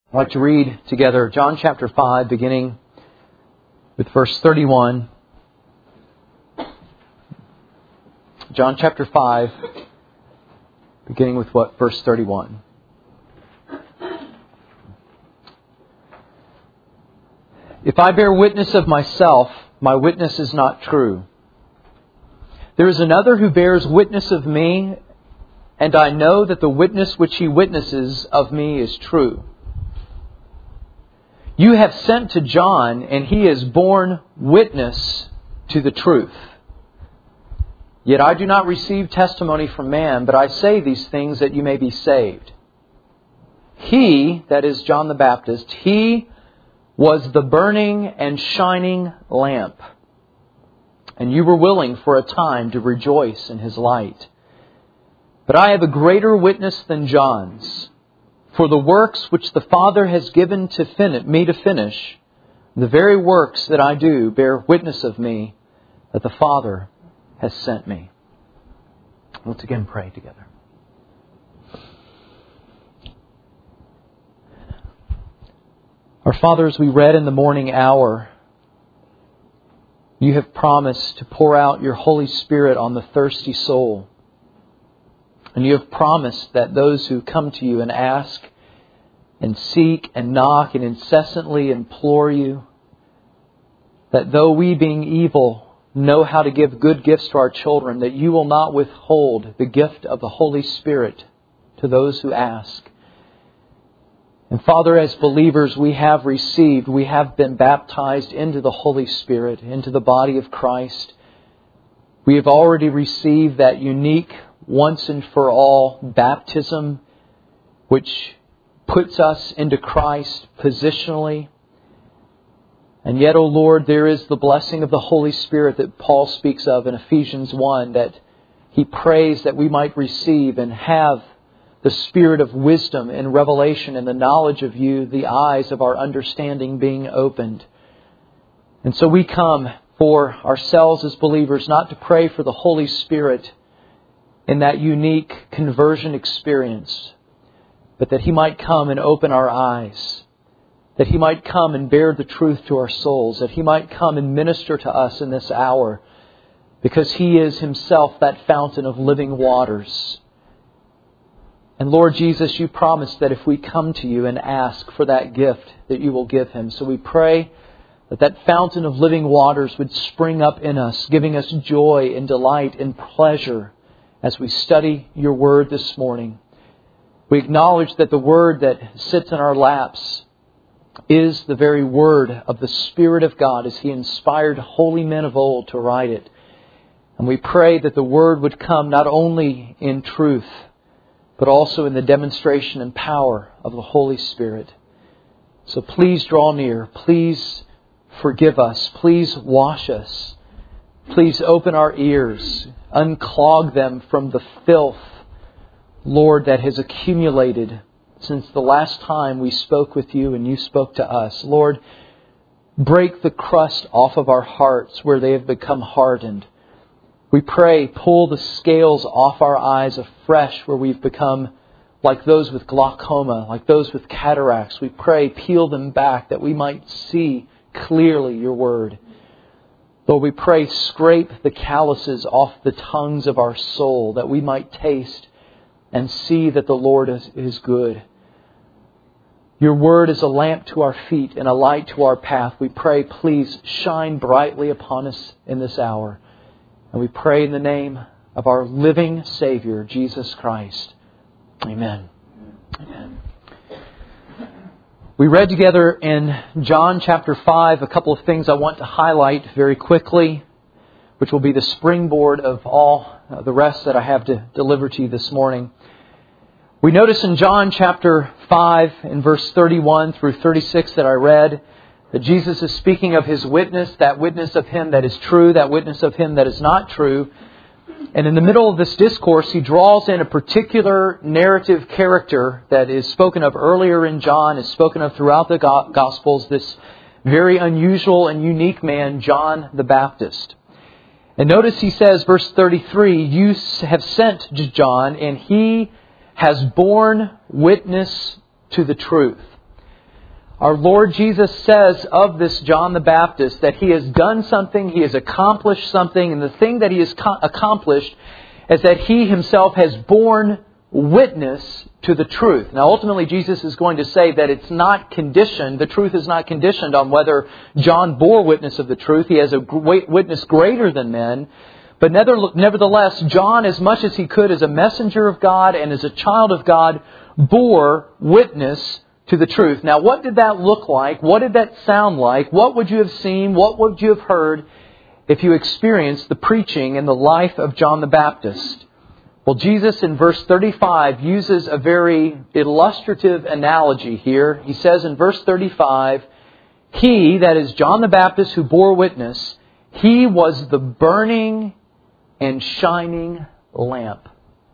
I'd like to read together John chapter 5, beginning with verse 31. John chapter 5, beginning with verse 31. If I bear witness of myself, my witness is not true. There is another who bears witness of me, and I know that the witness which he witnesses of me is true. You have sent to John, and he has borne witness to the truth. Yet I do not receive testimony from man, but I say these things that you may be saved. He, that is John the Baptist, he was the burning and shining lamp. And you were willing for a time to rejoice in his light. But I have a greater witness than John's. For the works which the Father has given me to finish, the very works that I do bear witness of me that the Father has sent me. Let's again pray together. Our Father, as we read in the morning hour, you have promised to pour out your Holy Spirit on the thirsty soul. And you have promised that those who come to you and ask and seek and knock and incessantly implore you, that though we being evil know how to give good gifts to our children, that you will not withhold the gift of the Holy Spirit to those who ask. And Father, as believers, we have been baptized into the Holy Spirit, into the body of Christ. We have already received that unique, once and for all baptism, which puts us into Christ positionally. And yet, O Lord, there is the blessing of the Holy Spirit that Paul speaks of in Ephesians 1, that he prays that we might receive and have the spirit of wisdom and revelation and the knowledge of you, the eyes of our understanding being opened. And so we come for ourselves as believers, not to pray for the Holy Spirit in that unique conversion experience, but that He might come and open our eyes, that He might come and bear the truth to our souls, that He might come and minister to us in this hour, because He is Himself that fountain of living waters. And Lord Jesus, you promised that if we come to you and ask for that gift, that you will give Him. So we pray that that fountain of living waters would spring up in us, giving us joy and delight and pleasure as we study your word this morning. We acknowledge that the word that sits in our laps is the very word of the Spirit of God as He inspired holy men of old to write it. And we pray that the word would come not only in truth, but also in the demonstration and power of the Holy Spirit. So please draw near. Please forgive us. Please wash us. Please open our ears. Unclog them from the filth, Lord, that has accumulated since the last time we spoke with you and you spoke to us. Lord, break the crust off of our hearts where they have become hardened. We pray, pull the scales off our eyes afresh where we've become like those with glaucoma, like those with cataracts. We pray, peel them back that we might see clearly your word. Lord, we pray, scrape the calluses off the tongues of our soul that we might taste and see that the Lord is good. Your word is a lamp to our feet and a light to our path. We pray, please shine brightly upon us in this hour. And we pray in the name of our living Savior, Jesus Christ. Amen. Amen. We read together in John chapter 5 a couple of things I want to highlight very quickly, which will be the springboard of all the rest that I have to deliver to you this morning. We notice in John chapter 5 in verse 31 through 36 that I read that Jesus is speaking of His witness, that witness of Him that is true, that witness of Him that is not true. And in the middle of this discourse, He draws in a particular narrative character that is spoken of earlier in John, is spoken of throughout the Gospels, this very unusual and unique man, John the Baptist. And notice he says, verse 33, you have sent to John, and he has borne witness to the truth. Our Lord Jesus says of this John the Baptist that he has done something, he has accomplished something, and the thing that he has accomplished is that he himself has borne witness to the truth. Now, ultimately, Jesus is going to say that it's not conditioned, the truth is not conditioned on whether John bore witness of the truth. He has a witness greater than men. But nevertheless, John, as much as he could as a messenger of God and as a child of God, bore witness to the truth. Now, what did that look like? What did that sound like? What would you have seen? What would you have heard if you experienced the preaching and the life of John the Baptist? Well, Jesus in verse 35 uses a very illustrative analogy here. He says in verse 35, he, that is John the Baptist who bore witness, he was the burning and shining lamp.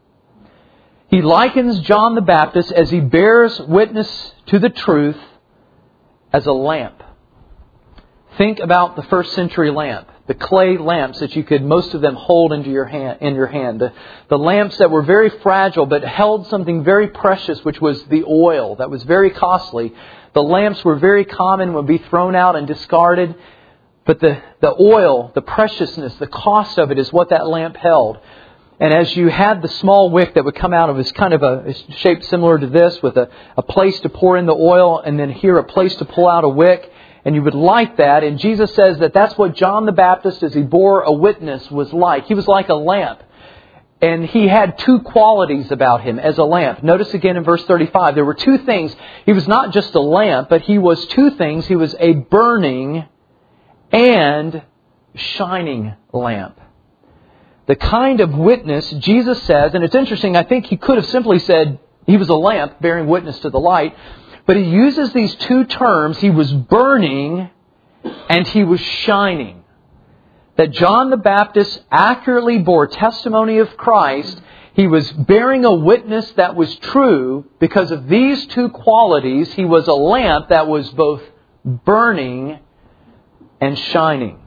He likens John the Baptist as he bears witness to the truth as a lamp. Think about the first century lamp. The clay lamps that you could, most of them, hold in your hand. The lamps that were very fragile but held something very precious, which was the oil that was very costly. The lamps were very common, would be thrown out and discarded. But the oil, the preciousness, the cost of it is what that lamp held. And as you had the small wick that would come out of, it's kind of a shape similar to this, with a place to pour in the oil, and then here a place to pull out a wick. And you would light that. And Jesus says that that's what John the Baptist, as he bore a witness, was like. He was like a lamp. And he had two qualities about him as a lamp. Notice again in verse 35, there were two things. He was not just a lamp, but he was two things. He was a burning and shining lamp. The kind of witness Jesus says, and it's interesting, I think he could have simply said he was a lamp bearing witness to the light. But he uses these two terms, he was burning and he was shining. That John the Baptist accurately bore testimony of Christ. He was bearing a witness that was true. Because of these two qualities, he was a lamp that was both burning and shining.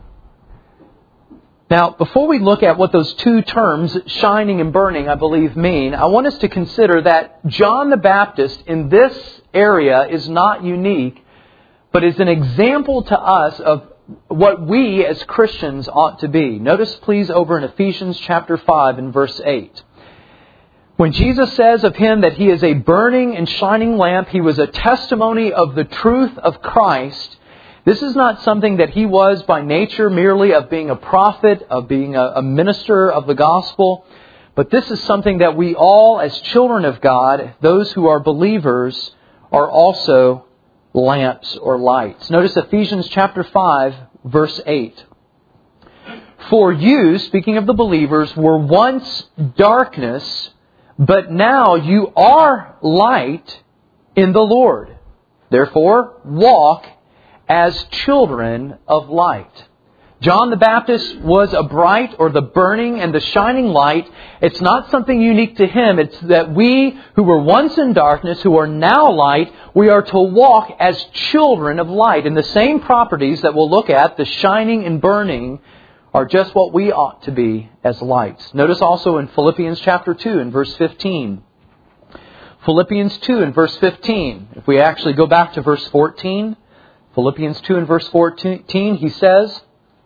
Now, before we look at what those two terms, shining and burning, I believe mean, I want us to consider that John the Baptist in this area is not unique, but is an example to us of what we as Christians ought to be. Notice please over in Ephesians chapter 5 and verse 8. When Jesus says of Him that He is a burning and shining lamp, He was a testimony of the truth of Christ. This is not something that He was by nature merely of being a prophet, of being a minister of the gospel. But this is something that we all, as children of God, those who are believers, are also lamps or lights. Notice Ephesians chapter 5, verse 8. For you, speaking of the believers, were once darkness, but now you are light in the Lord. Therefore, walk as children of light. John the Baptist was a bright, or the burning and the shining light. It's not something unique to him. It's that we who were once in darkness, who are now light, we are to walk as children of light. And the same properties that we'll look at, the shining and burning, are just what we ought to be as lights. Notice also in Philippians chapter 2 and verse 15. Philippians 2 and verse 15. If we actually go back to verse 14, Philippians 2 and verse 14, he says,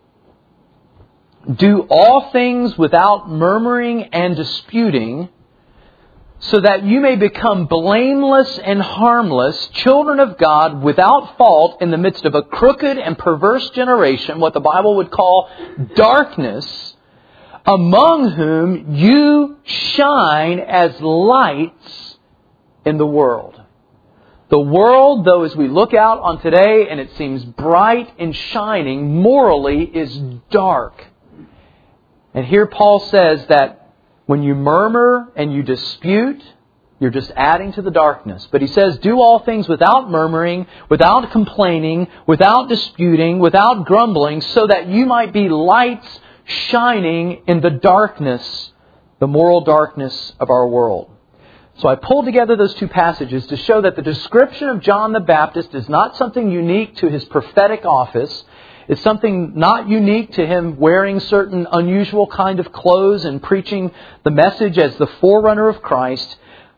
do all things without murmuring and disputing, so that you may become blameless and harmless, children of God without fault in the midst of a crooked and perverse generation, what the Bible would call darkness, among whom you shine as lights in the world. The world, though, as we look out on today and it seems bright and shining, morally is dark. And here Paul says that when you murmur and you dispute, you're just adding to the darkness. But he says, do all things without murmuring, without complaining, without disputing, without grumbling, so that you might be lights shining in the darkness, the moral darkness of our world. So I pulled together those two passages to show that the description of John the Baptist is not something unique to his prophetic office. It's something not unique to him wearing certain unusual kind of clothes and preaching the message as the forerunner of Christ.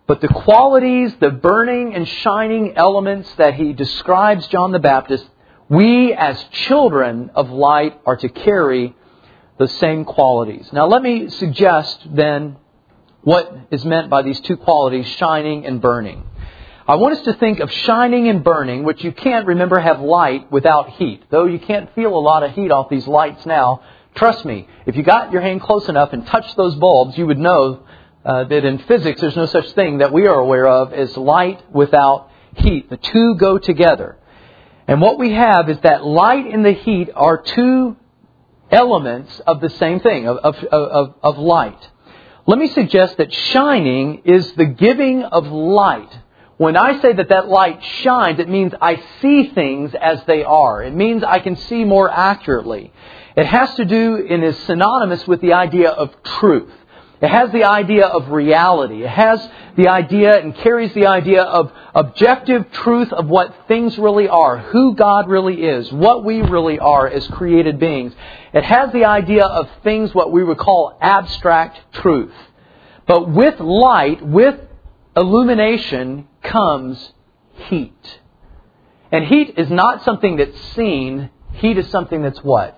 But the qualities, the burning and shining elements that he describes John the Baptist, we as children of light are to carry the same qualities. Now let me suggest then what is meant by these two qualities, shining and burning. I want us to think of shining and burning, which you can't, remember, have light without heat. Though you can't feel a lot of heat off these lights now, trust me, if you got your hand close enough and touched those bulbs, you would know that in physics there's no such thing that we are aware of as light without heat. The two go together. And what we have is that light and the heat are two elements of the same thing, of light. Let me suggest that shining is the giving of light. When I say that light shines, it means I see things as they are. It means I can see more accurately. It has to do and is synonymous with the idea of truth. It has the idea of reality. It has the idea and carries the idea of objective truth of what things really are, who God really is, what we really are as created beings. It has the idea of things what we would call abstract truth. But with light, with illumination, comes heat. And heat is not something that's seen. Heat is something that's what?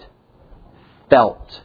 Felt.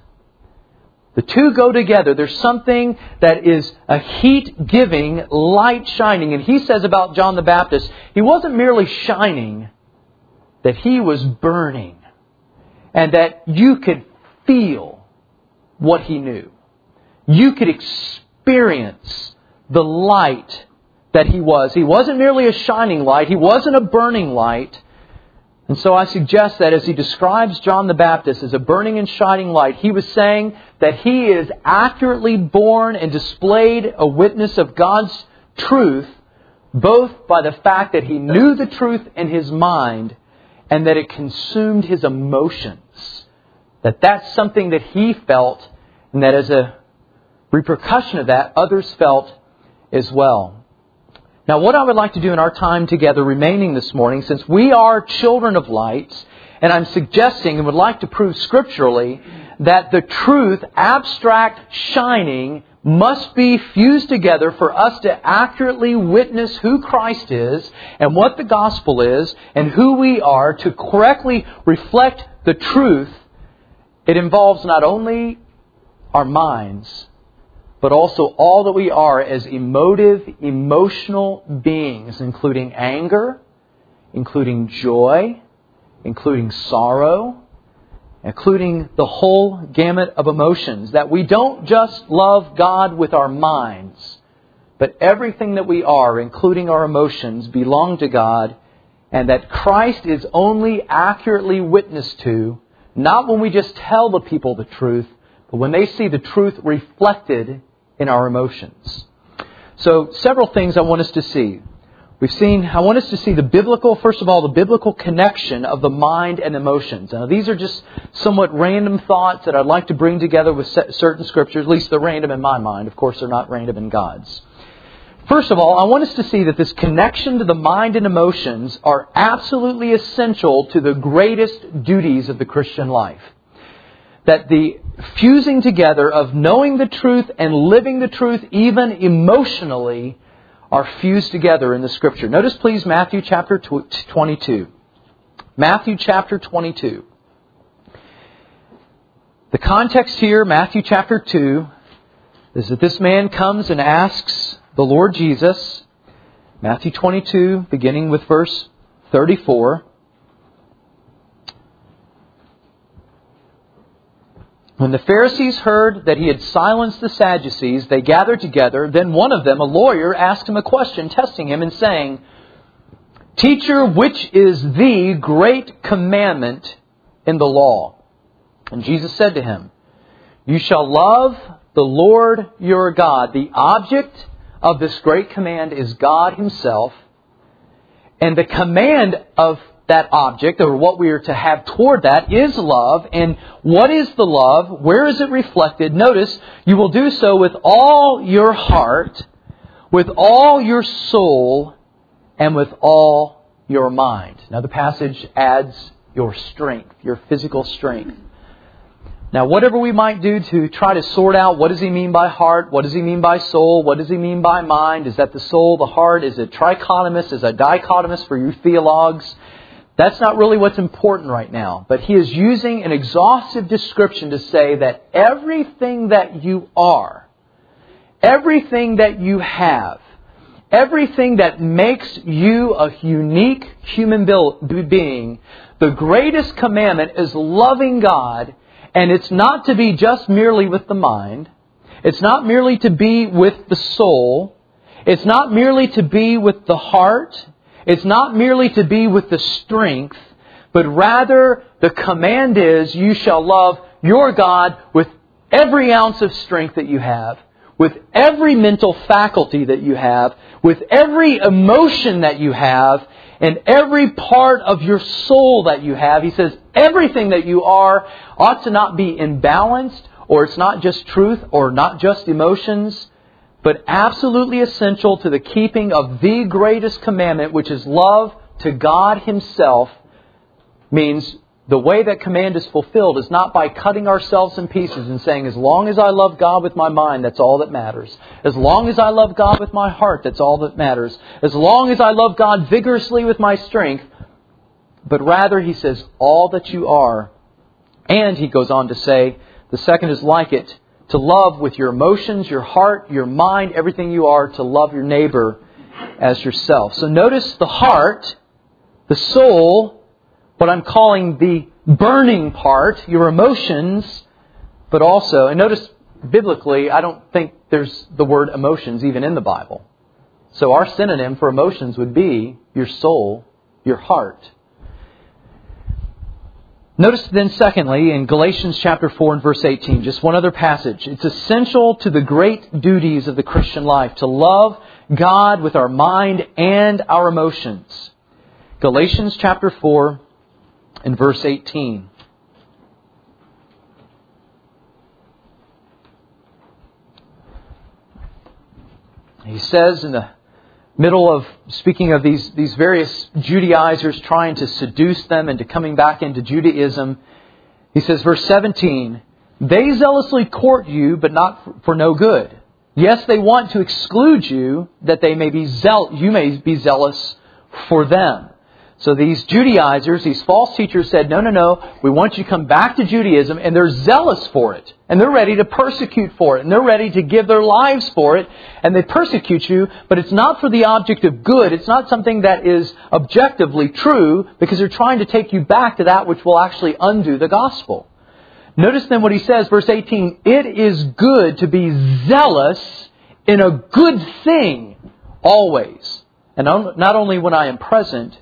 The two go together. There's something that is a heat-giving, light shining. And he says about John the Baptist, he wasn't merely shining, that he was burning. And that you could feel what he knew. You could experience the light that he was. He wasn't merely a shining light. He wasn't a burning light. And so I suggest that as he describes John the Baptist as a burning and shining light, he was saying that he is accurately born and displayed a witness of God's truth, both by the fact that he knew the truth in his mind and that it consumed his emotions. That's something that he felt, and that as a repercussion of that, others felt as well. Now, what I would like to do in our time together remaining this morning, since we are children of light, and I'm suggesting and would like to prove scripturally that the truth, abstract shining, must be fused together for us to accurately witness who Christ is and what the gospel is and who we are, to correctly reflect the truth. It involves not only our minds, but also all that we are as emotive, emotional beings, including anger, including joy, including sorrow, including the whole gamut of emotions. That we don't just love God with our minds, but everything that we are, including our emotions, belong to God, and that Christ is only accurately witnessed to, not when we just tell the people the truth, but when they see the truth reflected in our emotions. So, several things I want us to see. I want us to see first of all, the biblical connection of the mind and emotions. Now, these are just somewhat random thoughts that I'd like to bring together with certain scriptures. At least they're random in my mind. Of course, they're not random in God's. First of all, I want us to see that this connection to the mind and emotions are absolutely essential to the greatest duties of the Christian life. That the fusing together of knowing the truth and living the truth, even emotionally, are fused together in the Scripture. Notice, please, Matthew chapter 22. Matthew chapter 22. The context here, Matthew chapter 2, is that this man comes and asks the Lord Jesus, Matthew 22, beginning with verse 34, when the Pharisees heard that he had silenced the Sadducees, they gathered together. Then one of them, a lawyer, asked him a question, testing him and saying, "Teacher, which is the great commandment in the law?" And Jesus said to him, "You shall love the Lord your God." The object of this great command is God Himself. And the command of that object, or what we are to have toward that, is love. And what is the love? Where is it reflected? Notice, you will do so with all your heart, with all your soul, and with all your mind. Now the passage adds your strength, your physical strength. Now, whatever we might do to try to sort out what does he mean by heart, what does he mean by soul, what does he mean by mind, is that the soul, the heart, is it trichotomous, is it dichotomous for you theologues? That's not really what's important right now. But he is using an exhaustive description to say that everything that you are, everything that you have, everything that makes you a unique human being, the greatest commandment is loving God. And it's not to be just merely with the mind. It's not merely to be with the soul. It's not merely to be with the heart. It's not merely to be with the strength. But rather, the command is, you shall love your God with every ounce of strength that you have, with every mental faculty that you have, with every emotion that you have, and every part of your soul that you have. He says everything that you are ought to not be imbalanced, or it's not just truth, or not just emotions, but absolutely essential to the keeping of the greatest commandment, which is love to God Himself. Means the way that command is fulfilled is not by cutting ourselves in pieces and saying, as long as I love God with my mind, that's all that matters. As long as I love God with my heart, that's all that matters. As long as I love God vigorously with my strength. But rather, he says, all that you are. And he goes on to say, the second is like it, to love with your emotions, your heart, your mind, everything you are, to love your neighbor as yourself. So notice the heart, the soul, what I'm calling the burning part, your emotions, but also, and notice biblically, I don't think there's the word emotions even in the Bible. So our synonym for emotions would be your soul, your heart. Notice then secondly, in Galatians chapter 4 and verse 18, just one other passage. It's essential to the great duties of the Christian life to love God with our mind and our emotions. Galatians chapter 4 and verse 18. He says in the middle of speaking of these various Judaizers trying to seduce them into coming back into Judaism, he says, verse 17, they zealously court you, but not for no good. Yes, they want to exclude you, that they may be you may be zealous for them. So these Judaizers, these false teachers said, no, we want you to come back to Judaism, and they're zealous for it. And they're ready to persecute for it. And they're ready to give their lives for it. And they persecute you, but it's not for the object of good. It's not something that is objectively true, because they're trying to take you back to that which will actually undo the gospel. Notice then what he says, verse 18, it is good to be zealous in a good thing always. And not only when I am present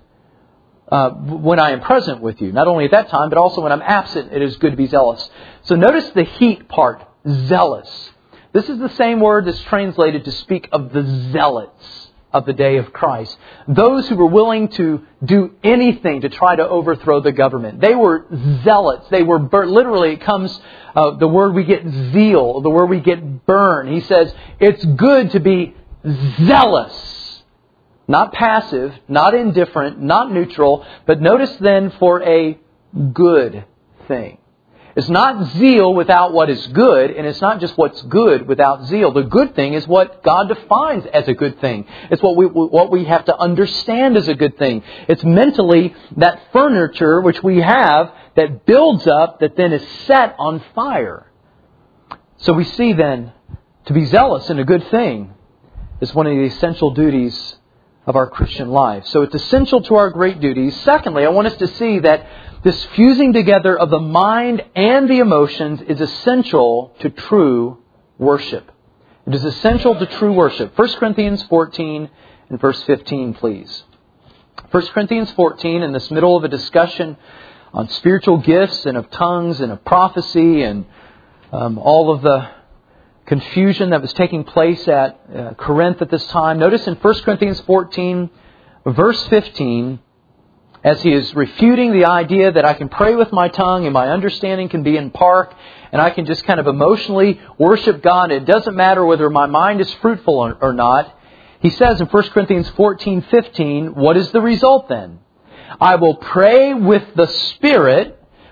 with you. Not only at that time, but also when I'm absent, it is good to be zealous. So notice the heat part, zealous. This is the same word that's translated to speak of the zealots of the day of Christ. Those who were willing to do anything to try to overthrow the government. They were zealots. They were literally, it comes, the word we get zeal, the word we get burn. He says, it's good to be zealous. Not passive, not indifferent, not neutral, but notice then for a good thing. It's not zeal without what is good, and it's not just what's good without zeal. The good thing is what God defines as a good thing. It's what we have to understand as a good thing. It's mentally that furniture which we have that builds up, that then is set on fire. So we see then, to be zealous in a good thing is one of the essential duties of our Christian life. So it's essential to our great duties. Secondly, I want us to see that this fusing together of the mind and the emotions is essential to true worship. It is essential to true worship. 1 Corinthians 14 and verse 15, please. 1 Corinthians 14, in this middle of a discussion on spiritual gifts and of tongues and of prophecy and all of the confusion that was taking place at Corinth at this time. Notice in 1 Corinthians 14, verse 15, as he is refuting the idea that I can pray with my tongue and my understanding can be in park and I can just kind of emotionally worship God. It doesn't matter whether my mind is fruitful or not. He says in 1 Corinthians 14:15, what is the result then? I will pray with the Spirit.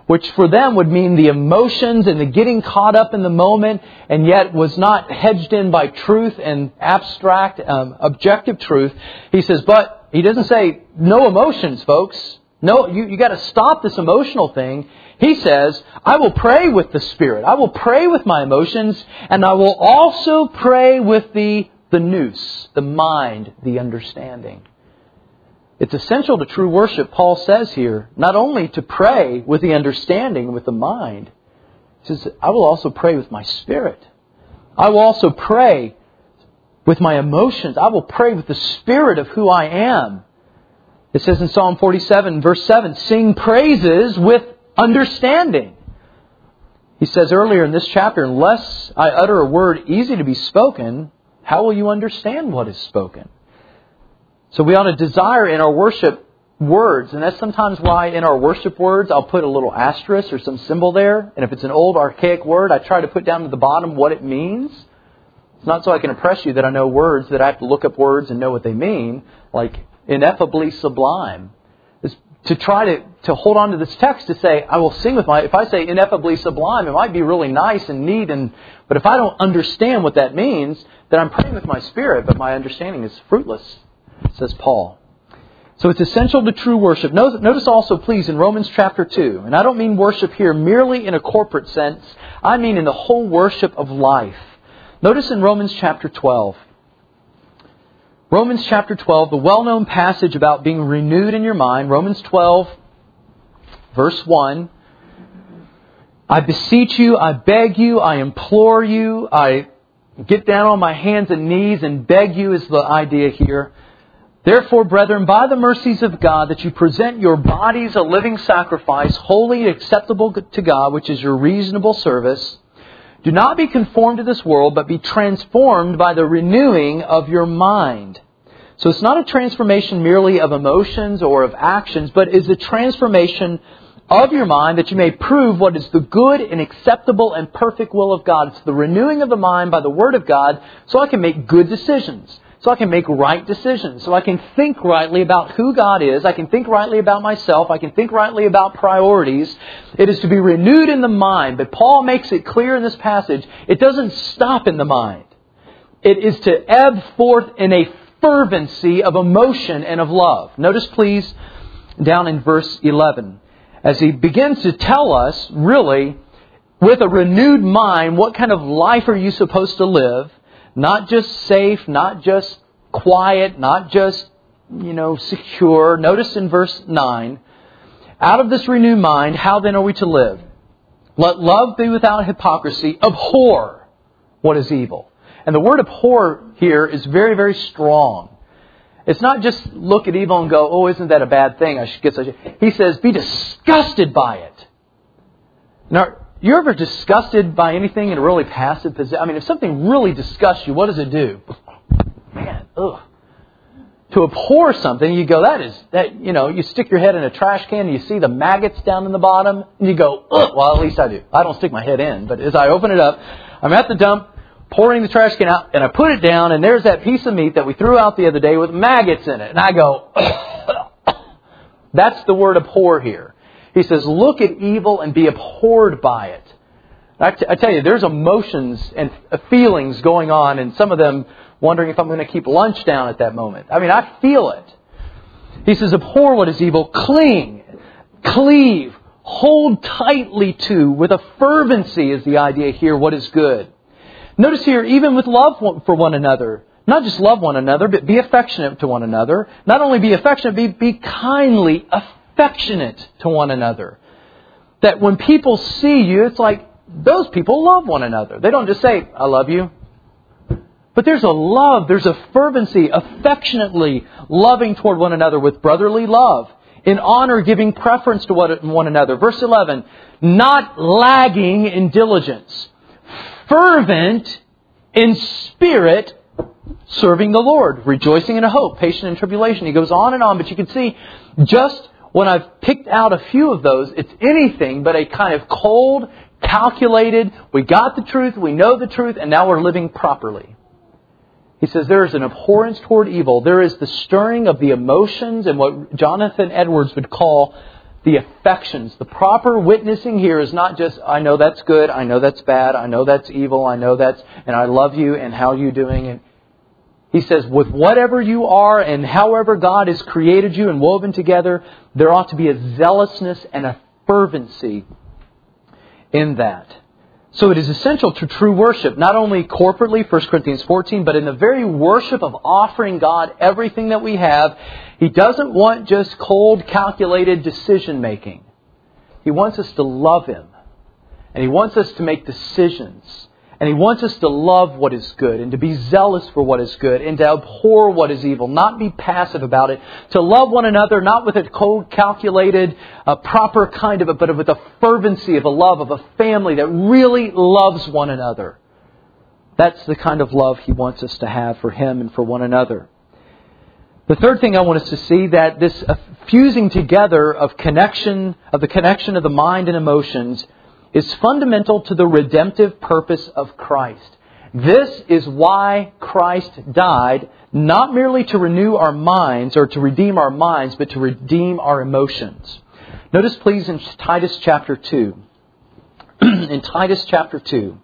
which for them would mean the emotions and the getting caught up in the moment, and yet was not hedged in by truth and abstract, objective truth. He says, but he doesn't say no emotions, folks. No, you got to stop this emotional thing. He says, I will pray with the Spirit. I will pray with my emotions, and I will also pray with the nous, the mind, the understanding. It's essential to true worship, Paul says here, not only to pray with the understanding, with the mind. He says, I will also pray with my spirit. I will also pray with my emotions. I will pray with the spirit of who I am. It says in Psalm 47, verse 7, sing praises with understanding. He says earlier in this chapter, unless I utter a word easy to be spoken, how will you understand what is spoken? So we ought to desire in our worship words, and that's sometimes why in our worship words I'll put a little asterisk or some symbol there. And if it's an old archaic word, I try to put down to the bottom what it means. It's not so I can impress you that I know words, that I have to look up words and know what they mean, like ineffably sublime. It's to try to hold on to this text to say, I will sing with my... If I say ineffably sublime, it might be really nice and neat, but if I don't understand what that means, then I'm praying with my spirit, but my understanding is fruitless, says Paul. So it's essential to true worship. Notice also, please, in Romans chapter 2, and I don't mean worship here merely in a corporate sense, I mean in the whole worship of life. Notice in Romans chapter 12. Romans chapter 12, the well-known passage about being renewed in your mind. Romans 12, verse 1. I beseech you, I beg you, I implore you, I get down on my hands and knees and beg you is the idea here. Therefore, brethren, by the mercies of God, that you present your bodies a living sacrifice, holy and acceptable to God, which is your reasonable service. Do not be conformed to this world, but be transformed by the renewing of your mind. So it's not a transformation merely of emotions or of actions, but is a transformation of your mind that you may prove what is the good and acceptable and perfect will of God. It's the renewing of the mind by the Word of God so I can make good decisions. So I can make right decisions. So I can think rightly about who God is. I can think rightly about myself. I can think rightly about priorities. It is to be renewed in the mind. But Paul makes it clear in this passage, it doesn't stop in the mind. It is to ebb forth in a fervency of emotion and of love. Notice, please, down in verse 11, as he begins to tell us, really, with a renewed mind, what kind of life are you supposed to live? Not just safe, not just quiet, not just, secure. Notice in verse 9, out of this renewed mind, how then are we to live? Let love be without hypocrisy. Abhor what is evil. And the word abhor here is very, very strong. It's not just look at evil and go, oh, isn't that a bad thing? I should get such a... He says, be disgusted by it. Now, you're ever disgusted by anything in a really passive position? I mean, if something really disgusts you, what does it do? Man, ugh. To abhor something, you go, you stick your head in a trash can and you see the maggots down in the bottom and you go, ugh. Well, at least I do. I don't stick my head in, but as I open it up, I'm at the dump, pouring the trash can out, and I put it down, and there's that piece of meat that we threw out the other day with maggots in it. And I go, ugh. That's the word abhor here. He says, look at evil and be abhorred by it. I tell you, there's emotions and feelings going on, and some of them wondering if I'm going to keep lunch down at that moment. I mean, I feel it. He says, abhor what is evil, cling, cleave, hold tightly to, with a fervency is the idea here, what is good. Notice here, even with love for one another, not just love one another, but be affectionate to one another. Not only be affectionate, be kindly affectionate to one another. That when people see you, it's like those people love one another. They don't just say, I love you. But there's a love, there's a fervency, affectionately loving toward one another with brotherly love. In honor, giving preference to one another. Verse 11, not lagging in diligence. Fervent in spirit, serving the Lord. Rejoicing in a hope, patient in tribulation. He goes on, but you can see just when I've picked out a few of those, it's anything but a kind of cold, calculated, we got the truth, we know the truth, and now we're living properly. He says there is an abhorrence toward evil. There is the stirring of the emotions and what Jonathan Edwards would call the affections. The proper witnessing here is not just, I know that's good, I know that's bad, I know that's evil, I know that's, and I love you, and how are you doing? And he says, with whatever you are and however God has created you and woven together, there ought to be a zealousness and a fervency in that. So it is essential to true worship, not only corporately, 1 Corinthians 14, but in the very worship of offering God everything that we have. He doesn't want just cold, calculated decision making. He wants us to love Him. And He wants us to make decisions. And He wants us to love what is good and to be zealous for what is good and to abhor what is evil, not be passive about it. To love one another, not with a cold, calculated, proper kind of it, but with a fervency of a love of a family that really loves one another. That's the kind of love He wants us to have for Him and for one another. The third thing I want us to see, that this fusing together of the connection of the mind and emotions is fundamental to the redemptive purpose of Christ. This is why Christ died, not merely to renew our minds or to redeem our minds, but to redeem our emotions. Notice please in Titus chapter 2. In Titus chapter 2.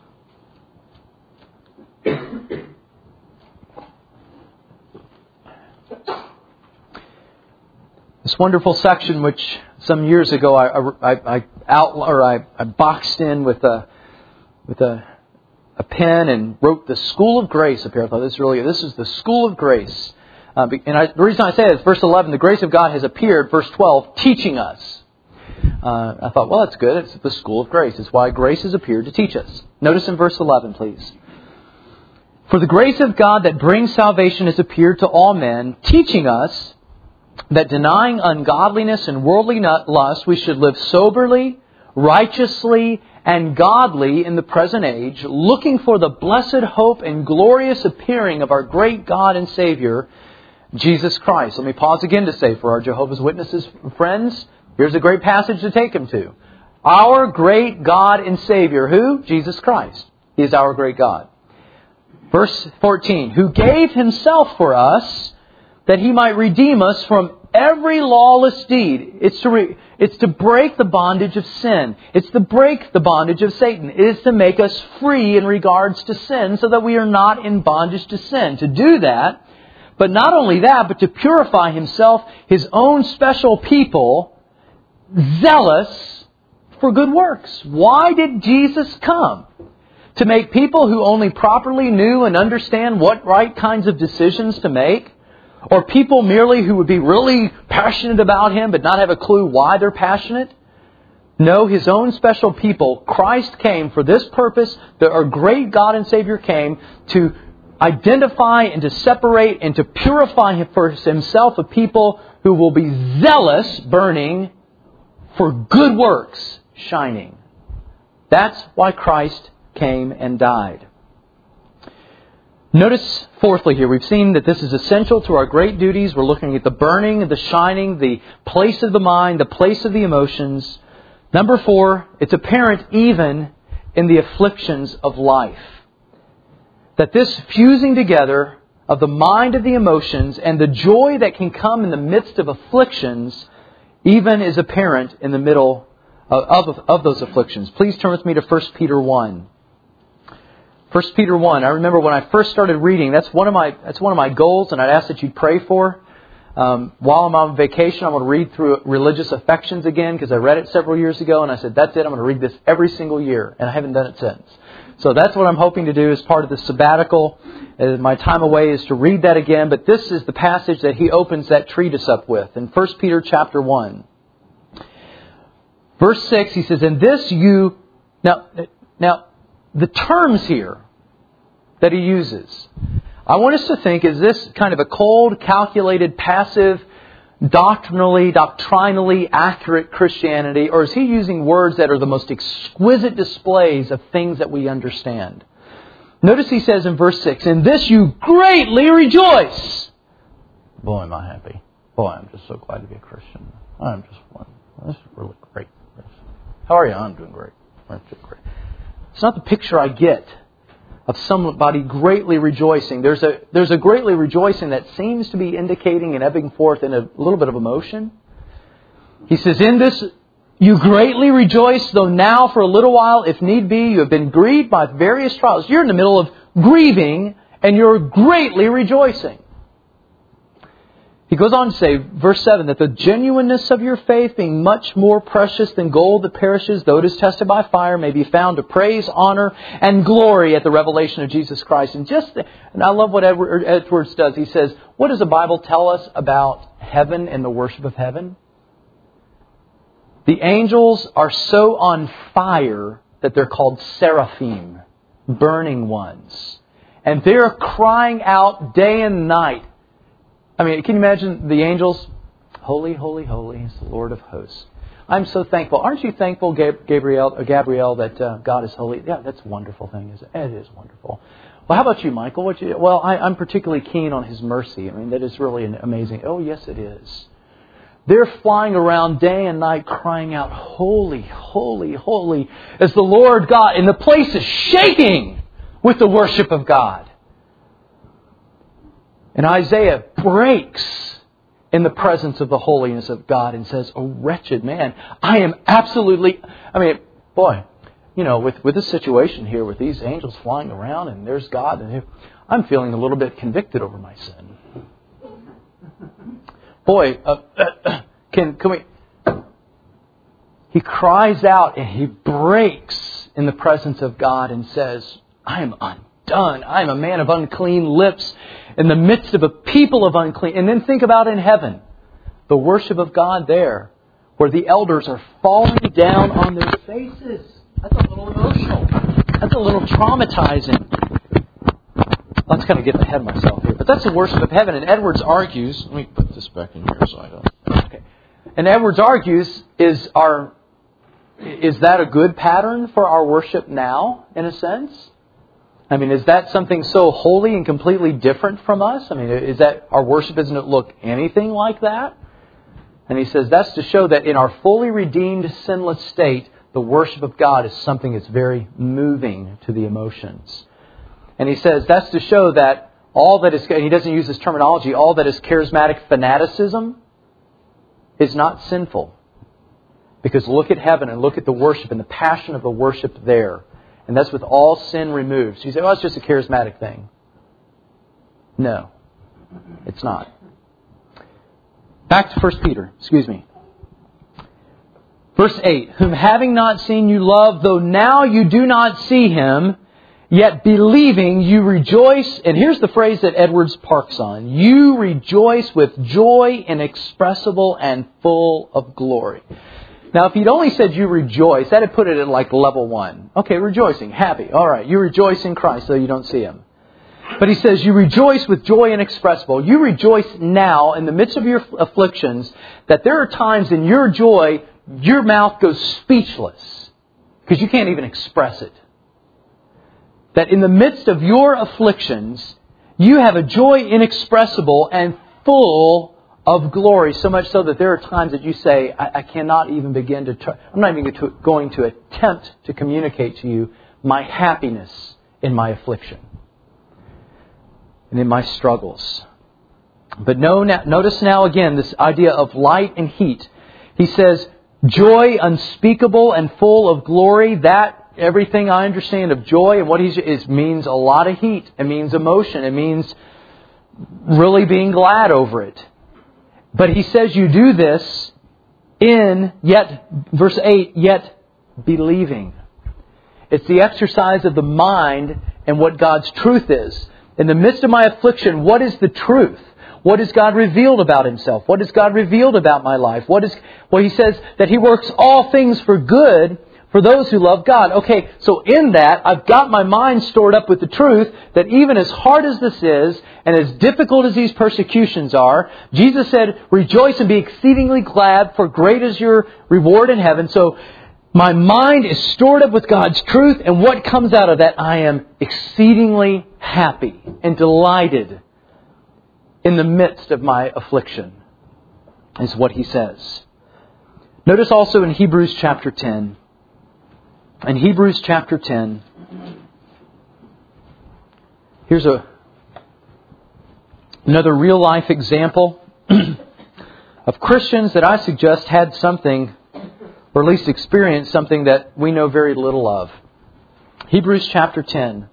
This wonderful section which some years ago I boxed in with a pen and wrote the School of Grace up here. I thought this is the School of Grace. The reason I say it is verse 11, the grace of God has appeared, verse 12, teaching us. I thought, well, that's good. It's the School of Grace. It's why grace has appeared to teach us. Notice in verse 11, please. For the grace of God that brings salvation has appeared to all men, teaching us that denying ungodliness and worldly lust, we should live soberly, righteously, and godly in the present age, looking for the blessed hope and glorious appearing of our great God and Savior, Jesus Christ. Let me pause again to say, for our Jehovah's Witnesses friends, here's a great passage to take them to. Our great God and Savior, who? Jesus Christ. He is our great God. Verse 14, who gave Himself for us, that He might redeem us from every lawless deed. It's to break the bondage of sin. It's to break the bondage of Satan. It is to make us free in regards to sin so that we are not in bondage to sin. To do that, but not only that, but to purify Himself, His own special people, zealous for good works. Why did Jesus come? To make people who only properly knew and understand what right kinds of decisions to make? Or people merely who would be really passionate about Him but not have a clue why they're passionate? No, His own special people. Christ came for this purpose. Our great God and Savior came to identify and to separate and to purify for Himself a people who will be zealous, burning, for good works, shining. That's why Christ came and died. Notice, fourthly here, we've seen that this is essential to our great duties. We're looking at the burning, the shining, the place of the mind, the place of the emotions. Number 4, it's apparent even in the afflictions of life. That this fusing together of the mind of the emotions and the joy that can come in the midst of afflictions even is apparent in the middle of those afflictions. Please turn with me to 1 Peter 1. 1 Peter 1. I remember when I first started reading, that's one of my goals, and I'd ask that you pray for. While I'm on vacation, I'm going to read through Religious Affections again, because I read it several years ago, and I said, that's it, I'm going to read this every single year, and I haven't done it since. So that's what I'm hoping to do as part of the sabbatical. My time away is to read that again, but this is the passage that he opens that treatise up with. In 1 Peter chapter 1. Verse 6, he says, "In this you..." Now, the terms here that he uses, I want us to think, is this kind of a cold, calculated, passive, doctrinally accurate Christianity, or is he using words that are the most exquisite displays of things that we understand? Notice he says in verse 6, "In this you greatly rejoice." Boy, am I happy. Boy, I'm just so glad to be a Christian. This is really great. How are you? I'm doing great. I'm doing great. It's not the picture I get of somebody greatly rejoicing. There's a greatly rejoicing that seems to be indicating and ebbing forth in a little bit of emotion. He says, in this you greatly rejoice, though now for a little while, if need be, you have been grieved by various trials. You're in the middle of grieving and you're greatly rejoicing. He goes on to say, verse 7, that the genuineness of your faith, being much more precious than gold that perishes, though it is tested by fire, may be found to praise, honor, and glory at the revelation of Jesus Christ. And I love what Edwards does. He says, what does the Bible tell us about heaven and the worship of heaven? The angels are so on fire that they're called seraphim, burning ones. And they're crying out day and night. I mean, can you imagine the angels? Holy, holy, holy is the Lord of hosts. I'm so thankful. Aren't you thankful, Gabrielle, that God is holy? Yeah, that's a wonderful thing, isn't it? It is wonderful. Well, how about you, Michael? I'm particularly keen on His mercy. I mean, that is really amazing. Oh, yes, it is. They're flying around day and night crying out, holy, holy, holy is the Lord God. And the place is shaking with the worship of God. And Isaiah breaks in the presence of the holiness of God and says, "Oh, wretched man, I am absolutely..." I mean, boy, with this situation here with these angels flying around and there's God, and I'm feeling a little bit convicted over my sin. Boy, can we... He cries out and he breaks in the presence of God and says, "I am undone. I am a man of unclean lips in the midst of a people of unclean..." And then think about in heaven, the worship of God there, where the elders are falling down on their faces. That's a little emotional. That's a little traumatizing. Let's kind of get ahead of myself here. But that's the worship of heaven. And Edwards argues... Let me put this back in here so I don't... Okay. And Edwards argues, is that a good pattern for our worship now, in a sense? I mean, is that something so holy and completely different from us? I mean, is that our worship, doesn't it look anything like that? And he says that's to show that in our fully redeemed, sinless state, the worship of God is something that's very moving to the emotions. And he says that's to show that all that is, and he doesn't use this terminology, all that is charismatic fanaticism is not sinful. Because look at heaven and look at the worship and the passion of the worship there. And that's with all sin removed. So you say, well, it's just a charismatic thing. No, it's not. Back to 1 Peter, Verse 8, whom having not seen you love, though now you do not see Him, yet believing you rejoice. And here's the phrase that Edwards parks on. You rejoice with joy inexpressible and full of glory. Now, if he'd only said you rejoice, that'd put it at like level 1. Okay, rejoicing, happy. All right, you rejoice in Christ, though you don't see Him. But he says you rejoice with joy inexpressible. You rejoice now in the midst of your afflictions, that there are times in your joy, your mouth goes speechless because you can't even express it. That in the midst of your afflictions, you have a joy inexpressible and full of glory, so much so that there are times that you say, I cannot even begin to... I'm not even going to attempt to communicate to you my happiness in my affliction and in my struggles. But notice now again this idea of light and heat. He says, joy unspeakable and full of glory. That, everything I understand of joy and what it means a lot of heat. It means emotion. It means really being glad over it. But he says you do this verse 8, yet believing. It's the exercise of the mind and what God's truth is. In the midst of my affliction, what is the truth? What has God revealed about Himself? What has God revealed about my life? He says that He works all things for good for those who love God. Okay, so in that, I've got my mind stored up with the truth that even as hard as this is, and as difficult as these persecutions are, Jesus said, rejoice and be exceedingly glad, for great is your reward in heaven. So my mind is stored up with God's truth, and what comes out of that, I am exceedingly happy and delighted in the midst of my affliction, is what he says. Notice also in Hebrews chapter 10. In Hebrews chapter 10, here's another real life example of Christians that I suggest had something, or at least experienced something that we know very little of. Hebrews chapter 10.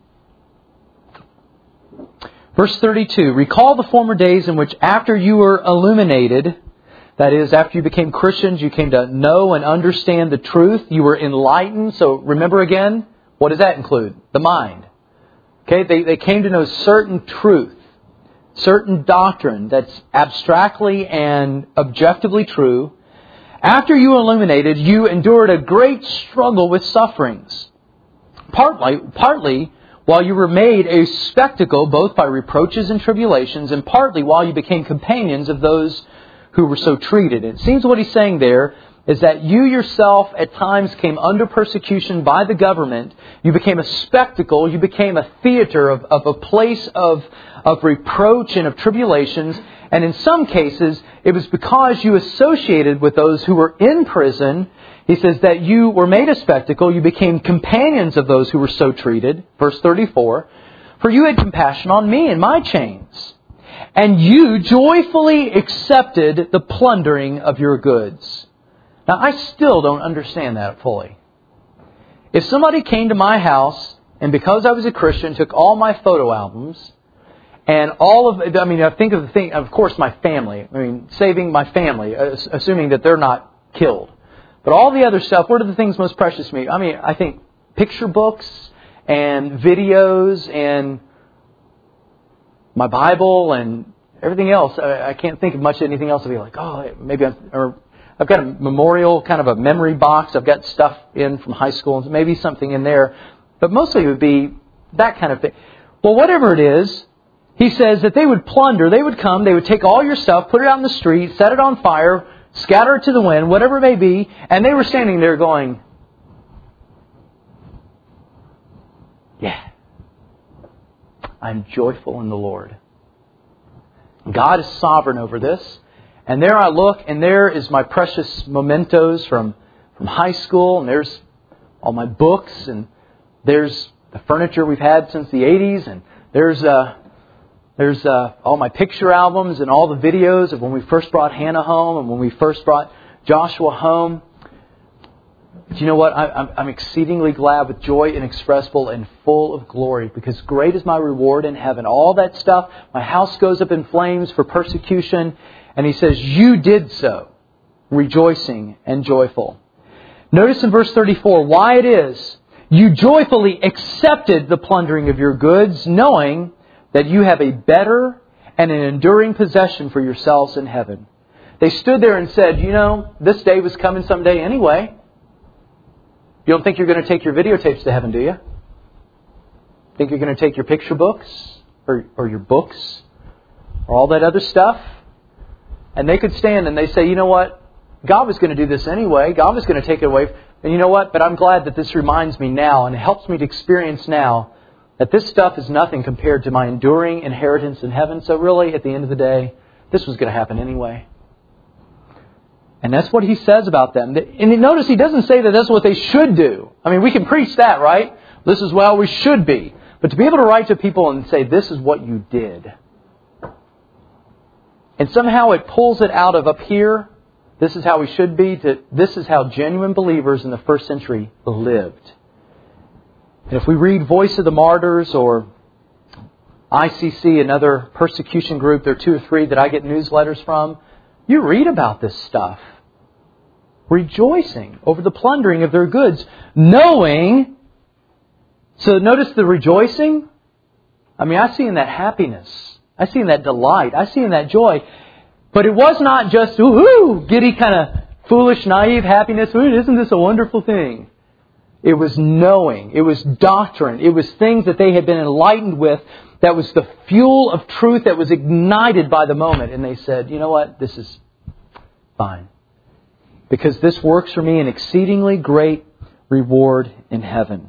Verse 32, recall the former days in which after you were illuminated, that is, after you became Christians, you came to know and understand the truth. You were enlightened. So remember again, what does that include? The mind. Okay, they came to know certain truth, certain doctrine that's abstractly and objectively true. After you were illuminated, you endured a great struggle with sufferings. Partly while you were made a spectacle both by reproaches and tribulations, and partly while you became companions of those who were so treated. It seems what he's saying there is that you yourself at times came under persecution by the government. You became a spectacle. You became a theater of a place of reproach and of tribulations. And in some cases, it was because you associated with those who were in prison. He says that you were made a spectacle. You became companions of those who were so treated. Verse 34, for you had compassion on me in my chains, and you joyfully accepted the plundering of your goods. Now, I still don't understand that fully. If somebody came to my house, and because I was a Christian, took all my photo albums, and all of, I think of the thing, of course, my family. Saving my family, assuming that they're not killed. But all the other stuff, what are the things most precious to me? I think picture books and videos and my Bible and everything else. I can't think of much anything else to be like, maybe I've got a memorial, kind of a memory box. I've got stuff in from high school, and maybe something in there. But mostly it would be that kind of thing. Well, whatever it is, he says that they would plunder. They would come, they would take all your stuff, put it out in the street, set it on fire, scatter it to the wind, whatever it may be, and they were standing there going, yeah, I'm joyful in the Lord. God is sovereign over this. And there I look, and there is my precious mementos from high school, and there's all my books, and there's the furniture we've had since the 80s, and there's all my picture albums and all the videos of when we first brought Hannah home and when we first brought Joshua home. But you know what? I'm exceedingly glad with joy inexpressible and full of glory, because great is my reward in heaven. All that stuff, my house goes up in flames for persecution. And he says, you did so, rejoicing and joyful. Notice in verse 34 why it is you joyfully accepted the plundering of your goods, knowing that you have a better and an enduring possession for yourselves in heaven. They stood there and said, this day was coming someday anyway. You don't think you're going to take your videotapes to heaven, do you? Think you're going to take your picture books or your books or all that other stuff? And they could stand and they say, you know what? God was going to do this anyway. God was going to take it away. And you know what? But I'm glad that this reminds me now and it helps me to experience now that this stuff is nothing compared to my enduring inheritance in heaven. So really, at the end of the day, this was going to happen anyway. And that's what he says about them. And notice he doesn't say that that's what they should do. We can preach that, right? This is how we should be. But to be able to write to people and say, this is what you did. And somehow it pulls it out of up here, this is how we should be, to this is how genuine believers in the first century lived. And if we read Voice of the Martyrs or ICC, another persecution group, there are 2 or 3 that I get newsletters from, you read about this stuff. Rejoicing over the plundering of their goods, knowing. So notice the rejoicing. I see in that happiness. I see in that delight. I see in that joy. But it was not just, ooh, giddy kind of foolish, naive happiness. Ooh, isn't this a wonderful thing? It was knowing. It was doctrine. It was things that they had been enlightened with. That was the fuel of truth that was ignited by the moment. And they said, you know what? This is fine. Because this works for me an exceedingly great reward in heaven.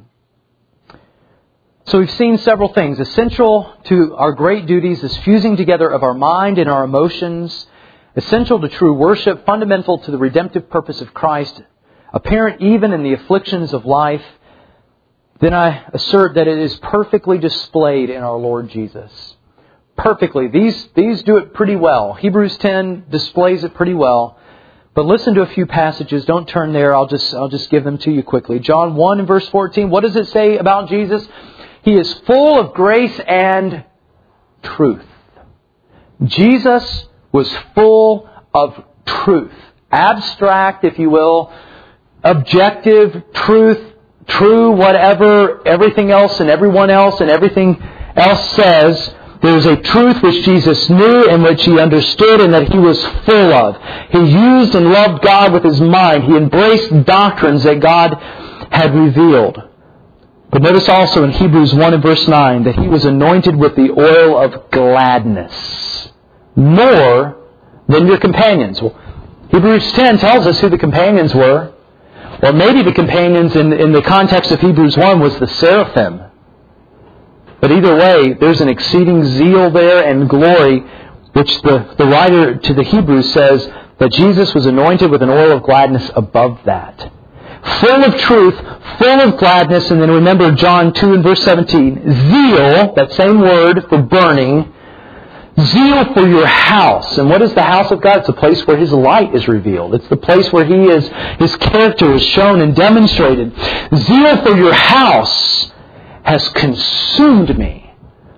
So we've seen several things. Essential to our great duties is fusing together of our mind and our emotions. Essential to true worship. Fundamental to the redemptive purpose of Christ. Apparent even in the afflictions of life. Then I assert that it is perfectly displayed in our Lord Jesus. perfectly. These do it pretty well. Hebrews 10 displays it pretty well. But listen to a few passages. Don't turn there. I'll just give them to you quickly. John 1 and verse 14. What does it say about Jesus? He is full of grace and truth. Jesus was full of truth. Abstract, if you will. Objective, truth, true, whatever everything else and everyone else and everything else says. There is a truth which Jesus knew and which He understood and that He was full of. He used and loved God with His mind. He embraced doctrines that God had revealed. But notice also in Hebrews 1 and verse 9 that He was anointed with the oil of gladness more than your companions. Well, Hebrews 10 tells us who the companions were. Or maybe the companions in the context of Hebrews 1 was the seraphim. But either way, there's an exceeding zeal there and glory, which the writer to the Hebrews says that Jesus was anointed with an oil of gladness above that. Full of truth, full of gladness, and then remember John 2 and verse 17. Zeal, that same word for burning, zeal for your house. And what is the house of God? It's the place where His light is revealed. It's the place where His character is shown and demonstrated. Zeal for your house has consumed me.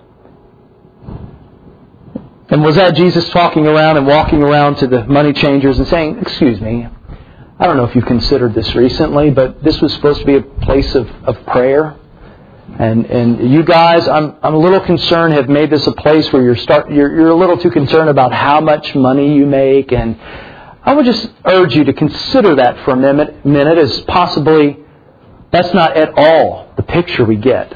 And was that Jesus talking around and walking around to the money changers and saying, excuse me, I don't know if you've considered this recently, but this was supposed to be a place of prayer. And you guys, I'm a little concerned, have made this a place where you're a little too concerned about how much money you make. And I would just urge you to consider that for a minute as possibly that's not at all the picture we get.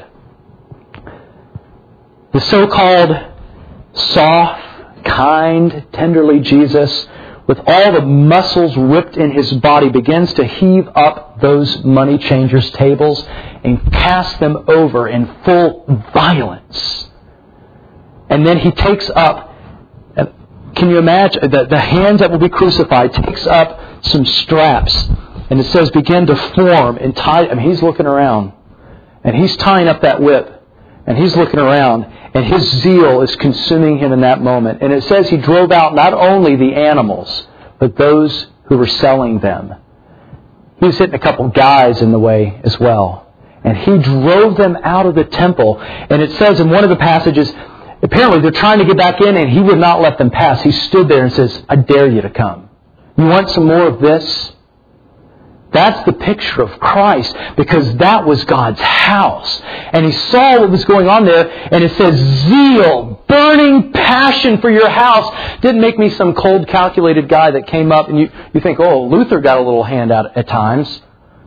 The so-called soft, kind, tenderly Jesus, with all the muscles ripped in His body, begins to heave up those money changers' tables and cast them over in full violence. And then He takes up, can you imagine, the hands that will be crucified, takes up some straps, and it says begin to form and tie. I mean, He's looking around, and He's tying up that whip, and He's looking around, and His zeal is consuming Him in that moment. And it says He drove out not only the animals, but those who were selling them. He was hitting a couple guys in the way as well. And He drove them out of the temple. And it says in one of the passages, apparently they're trying to get back in and He would not let them pass. He stood there and says, I dare you to come. You want some more of this? That's the picture of Christ, because that was God's house. And He saw what was going on there, and it says, zeal, burning passion for your house. Didn't make me some cold, calculated guy that came up, and you think, oh, Luther got a little hand out at times.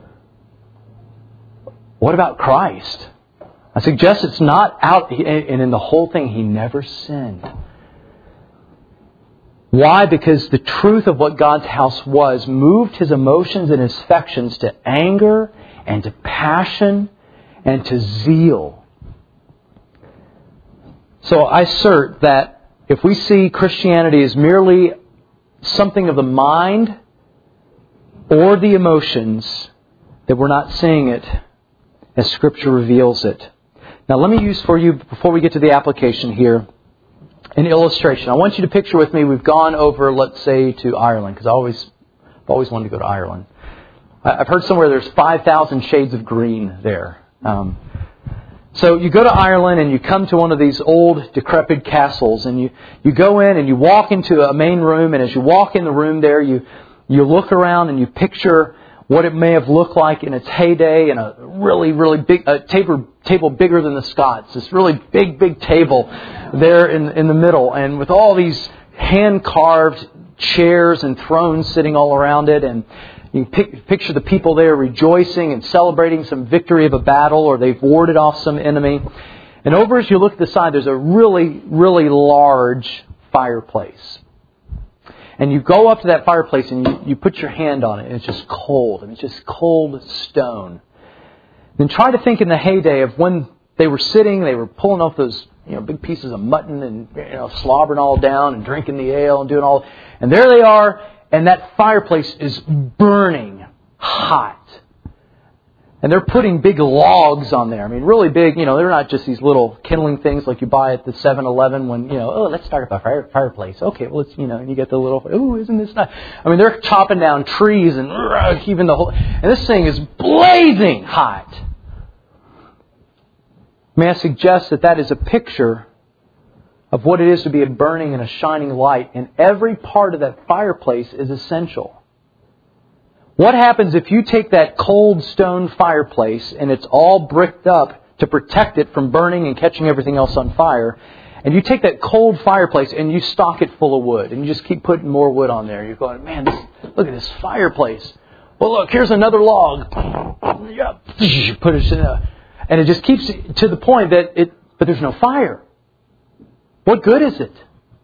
What about Christ? I suggest it's not out, and in the whole thing, He never sinned. Why? Because the truth of what God's house was moved His emotions and His affections to anger and to passion and to zeal. So I assert that if we see Christianity as merely something of the mind or the emotions, that we're not seeing it as Scripture reveals it. Now let me use for you, before we get to the application here, an illustration. I want you to picture with me, we've gone over, let's say, to Ireland, because I've always wanted to go to Ireland. I've heard somewhere there's 5,000 shades of green there. So you go to Ireland and you come to one of these old, decrepit castles, and you go in and you walk into a main room, and as you walk in the room there, you look around and you picture what it may have looked like in its heyday, in a really, really big table bigger than the Scots. This really big table there in the middle, and with all these hand-carved chairs and thrones sitting all around it, and you picture the people there rejoicing and celebrating some victory of a battle, or they've warded off some enemy. And over as you look at the side, there's a really, really large fireplace. And you go up to that fireplace and you put your hand on it, and it's just cold. And it's just cold stone. Then try to think in the heyday of when they were sitting, they were pulling off those big pieces of mutton and slobbering all down and drinking the ale and doing all. And there they are, and that fireplace is burning hot. And they're putting big logs on there. I mean, really big, they're not just these little kindling things like you buy at the 7-Eleven when, let's start up a fireplace. Okay, well, let's, and you get the little, isn't this nice? I mean, they're chopping down trees and keeping the whole, and this thing is blazing hot. May I suggest that is a picture of what it is to be a burning and a shining light, and every part of that fireplace is essential. What happens if you take that cold stone fireplace and it's all bricked up to protect it from burning and catching everything else on fire, and you take that cold fireplace and you stock it full of wood and you just keep putting more wood on there. You're going, man, look at this fireplace. Well, look, here's another log. Put it in and it just keeps to the point but there's no fire. What good is it?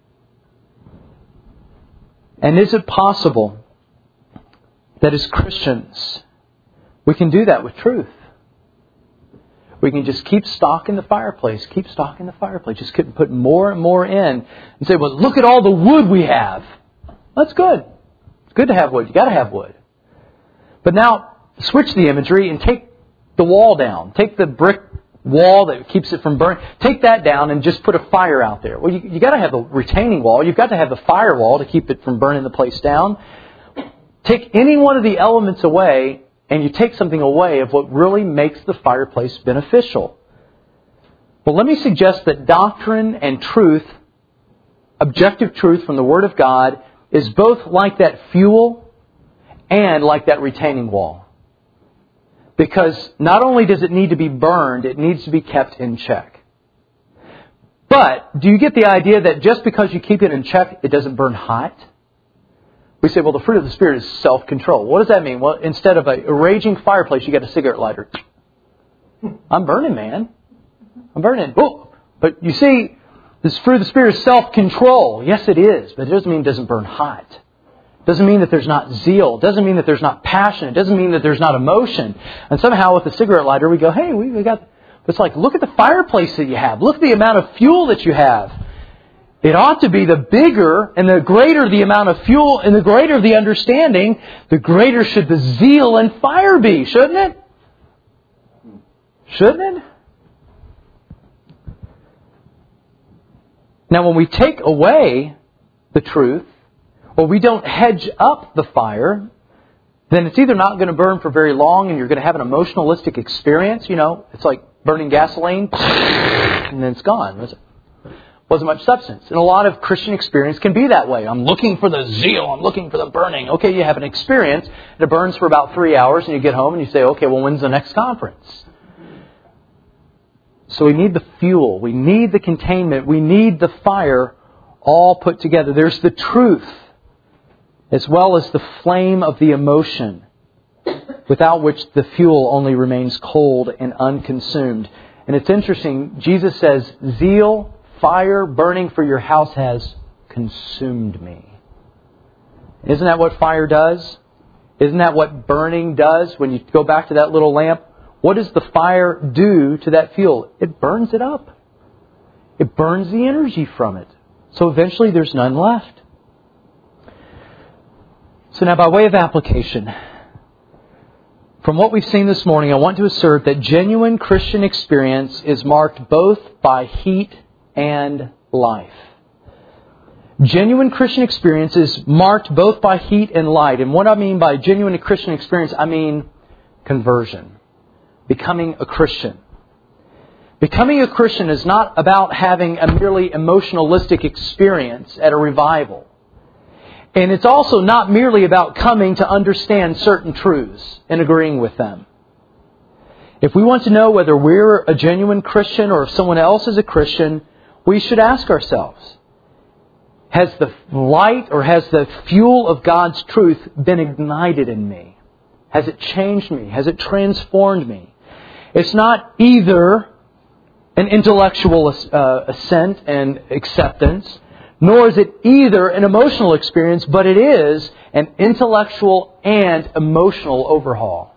And is it possible that as Christians, we can do that with truth? We can just keep stocking the fireplace, just keep putting more and more in, and say, well, look at all the wood we have. That's good. It's good to have wood. You got to have wood. But now, switch the imagery and take the wall down. Take the brick wall that keeps it from burning. Take that down and just put a fire out there. Well, you got to have a retaining wall. You've got to have the firewall to keep it from burning the place down. Take any one of the elements away, and you take something away of what really makes the fireplace beneficial. Well, let me suggest that doctrine and truth, objective truth from the Word of God, is both like that fuel and like that retaining wall. Because not only does it need to be burned, it needs to be kept in check. But do you get the idea that just because you keep it in check, it doesn't burn hot? We say, well, the fruit of the Spirit is self-control. What does that mean? Well, instead of a raging fireplace, you got a cigarette lighter. I'm burning, man. I'm burning. Oh, but you see, this fruit of the Spirit is self-control. Yes, it is. But it doesn't mean it doesn't burn hot. It doesn't mean that there's not zeal. It doesn't mean that there's not passion. It doesn't mean that there's not emotion. And somehow with the cigarette lighter, we go, hey, we got... It's like, look at the fireplace that you have. Look at the amount of fuel that you have. It ought to be the bigger and the greater the amount of fuel and the greater the understanding, the greater should the zeal and fire be, shouldn't it? Shouldn't it? Now, when we take away the truth, or we don't hedge up the fire, then it's either not going to burn for very long and you're going to have an emotionalistic experience. It's like burning gasoline and then it's gone. Wasn't much substance. And a lot of Christian experience can be that way. I'm looking for the zeal. I'm looking for the burning. Okay, you have an experience. And it burns for about 3 hours and you get home and you say, okay, well, when's the next conference? So we need the fuel. We need the containment. We need the fire all put together. There's the truth as well as the flame of the emotion, without which the fuel only remains cold and unconsumed. And it's interesting, Jesus says, zeal, fire burning for your house has consumed me. Isn't that what fire does? Isn't that what burning does? When you go back to that little lamp, what does the fire do to that fuel? It burns it up. It burns the energy from it. So eventually there's none left. So now by way of application, from what we've seen this morning, I want to assert that genuine Christian experience is marked both by heat and life. Genuine Christian experience is marked both by heat and light. And what I mean by genuine Christian experience, I mean conversion. Becoming a Christian. Becoming a Christian is not about having a merely emotionalistic experience at a revival. And it's also not merely about coming to understand certain truths and agreeing with them. If we want to know whether we're a genuine Christian or if someone else is a Christian, we should ask ourselves, has the light or has the fuel of God's truth been ignited in me? Has it changed me? Has it transformed me? It's not either an intellectual assent and acceptance, nor is it either an emotional experience, but it is an intellectual and emotional overhaul.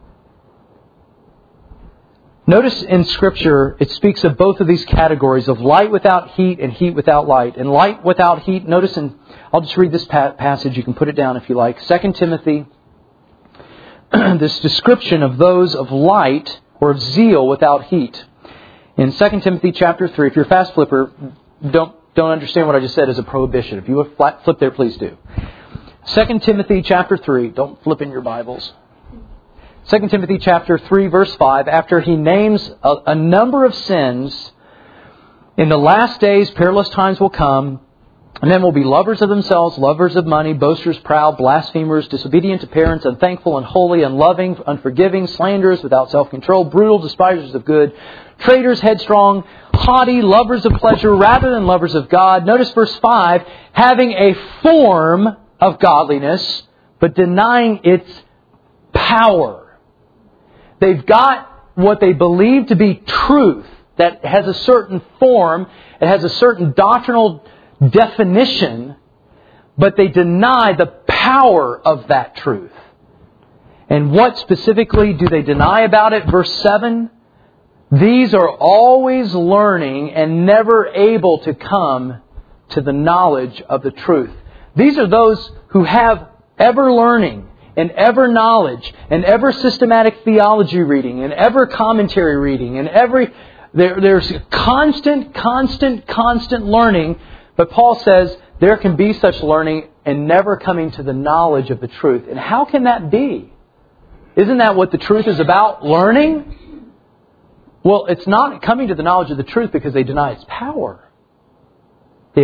Notice in Scripture, it speaks of both of these categories of light without heat and heat without light. And light without heat, notice I'll just read this passage. You can put it down if you like. 2 Timothy this description of those of light or of zeal without heat. In 2 Timothy chapter 3, if you're a fast flipper, don't understand what I just said as a prohibition. If you would flip there, please do. 2 Timothy chapter 3, don't flip in your Bibles. 2 Timothy chapter 3, verse 5, after he names a number of sins, in the last days perilous times will come, and men will be lovers of themselves, lovers of money, boasters, proud, blasphemers, disobedient to parents, unthankful, unholy, unloving, unforgiving, slanderers, without self-control, brutal, despisers of good, traitors, headstrong, haughty, lovers of pleasure rather than lovers of God. Notice verse 5, having a form of godliness, but denying its power. They've got what they believe to be truth that has a certain form, it has a certain doctrinal definition, but they deny the power of that truth. And what specifically do they deny about it? Verse 7, these are always learning and never able to come to the knowledge of the truth. These are those who have ever learning and ever knowledge and ever systematic theology reading and ever commentary reading and there's constant learning. But Paul says there can be such learning and never coming to the knowledge of the truth. And how can that be? Isn't that what the truth is about? Learning? Well, it's not coming to the knowledge of the truth because they deny its power. They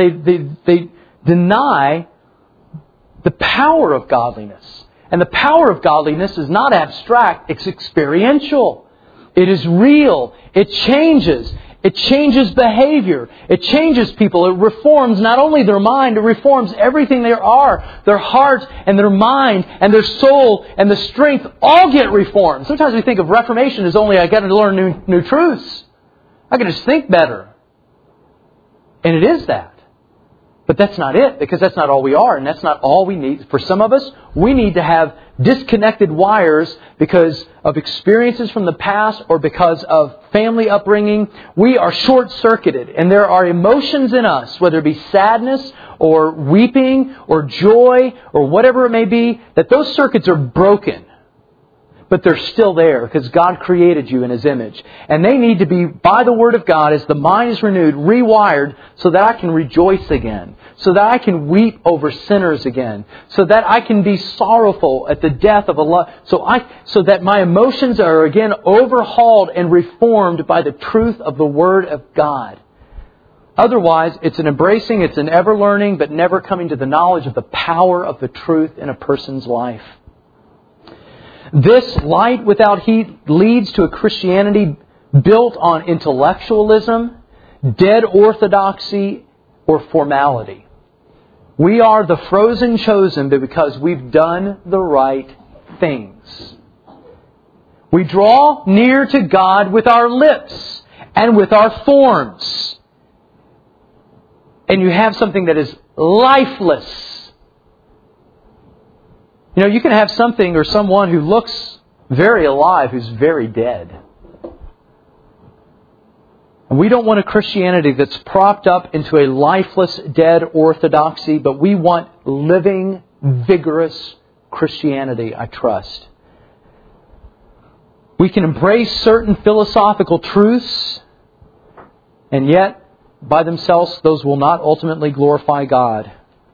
deny the power of godliness. And the power of godliness is not abstract, it's experiential. It is real. It changes. It changes behavior. It changes people. It reforms not only their mind, it reforms everything they are. Their heart and their mind and their soul and the strength all get reformed. Sometimes we think of reformation as only I got to learn new truths. I can just think better. And it is that. But that's not it, because that's not all we are, and that's not all we need. For some of us, we need to have disconnected wires because of experiences from the past or because of family upbringing. We are short-circuited, and there are emotions in us, whether it be sadness or weeping or joy or whatever it may be, that those circuits are broken. But they're still there because God created you in His image. And they need to be, by the Word of God, as the mind is renewed, rewired so that I can rejoice again. So that I can weep over sinners again. So that I can be sorrowful at the death of a loved. So that my emotions are again overhauled and reformed by the truth of the Word of God. Otherwise, it's an embracing, it's an ever learning, but never coming to the knowledge of the power of the truth in a person's life. This light without heat leads to a Christianity built on intellectualism, dead orthodoxy, or formality. We are the frozen chosen because we've done the right things. We draw near to God with our lips and with our forms. And you have something that is lifeless. You know, you can have something or someone who looks very alive who's very dead. And we don't want a Christianity that's propped up into a lifeless, dead orthodoxy, but we want living, vigorous Christianity, I trust. We can embrace certain philosophical truths, and yet, by themselves, those will not ultimately glorify God.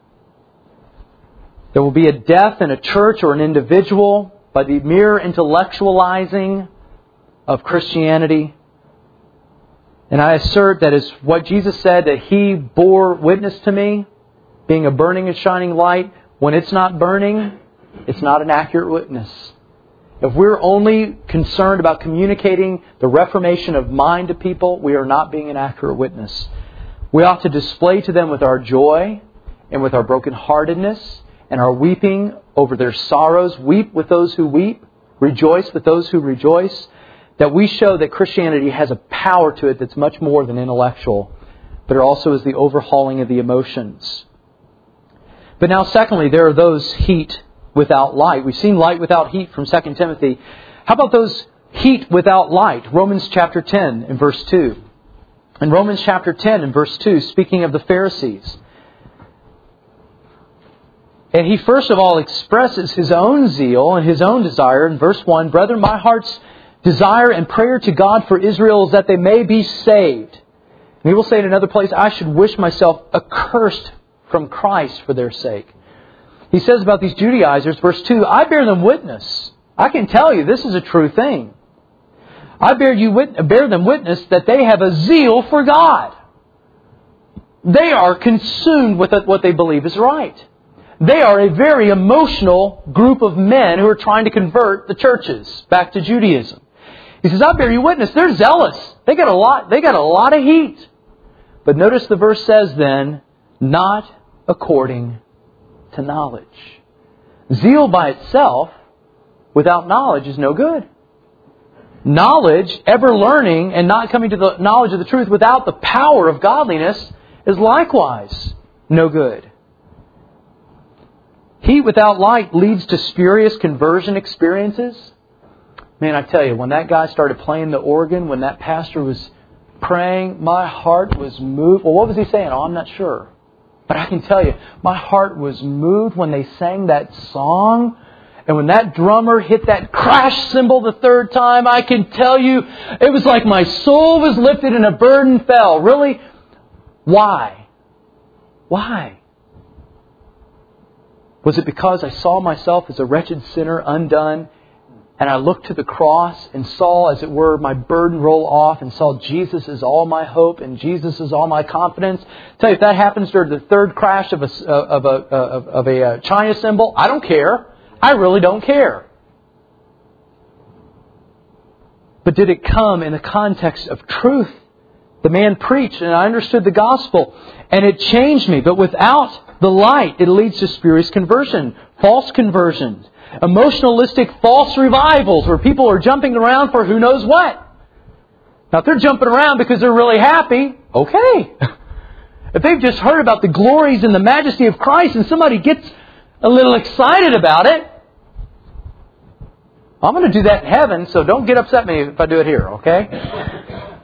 There will be a death in a church or an individual by the mere intellectualizing of Christianity. And I assert that is what Jesus said, that He bore witness to me, being a burning and shining light. When it's not burning, it's not an accurate witness. If we're only concerned about communicating the reformation of mind to people, we are not being an accurate witness. We ought to display to them with our joy and with our brokenheartedness and our weeping over their sorrows. Weep with those who weep. Rejoice with those who rejoice. That we show that Christianity has a power to it that's much more than intellectual. But it also is the overhauling of the emotions. But now secondly, there are those heat without light. We've seen light without heat from 2 Timothy. How about those heat without light? Romans chapter 10 and verse 2. In Romans chapter 10 and verse 2, speaking of the Pharisees. And he first of all expresses his own zeal and his own desire in verse 1. Brethren, my heart's desire and prayer to God for Israel is that they may be saved. And he will say in another place, I should wish myself accursed from Christ for their sake. He says about these Judaizers, verse 2, I bear them witness. I can tell you this is a true thing. I bear them witness that they have a zeal for God. They are consumed with what they believe is right. They are a very emotional group of men who are trying to convert the churches back to Judaism. He says, I bear you witness. They're zealous. They got a lot of heat. But notice the verse says then, not according to knowledge. Zeal by itself, without knowledge, is no good. Knowledge, ever learning and not coming to the knowledge of the truth without the power of godliness is likewise no good. Heat without light leads to spurious conversion experiences. Man, I tell you, when that guy started playing the organ, when that pastor was praying, my heart was moved. Well, what was he saying? Oh, I'm not sure. But I can tell you, my heart was moved when they sang that song. And when that drummer hit that crash cymbal the third time, I can tell you, it was like my soul was lifted and a burden fell. Really? Why? Why? Was it because I saw myself as a wretched sinner undone, and I looked to the cross and saw, as it were, my burden roll off and saw Jesus is all my hope and Jesus is all my confidence? Tell you, if that happens during the third crash of a China cymbal, I don't care. I really don't care. But did it come in the context of truth? The man preached and I understood the gospel and it changed me. But without the light, it leads to spurious conversion, false conversions, emotionalistic false revivals where people are jumping around for who knows what. Now if they're jumping around because they're really happy, okay. If they've just heard about the glories and the majesty of Christ and somebody gets a little excited about it, I'm going to do that in heaven, so don't get upset with me if I do it here, okay?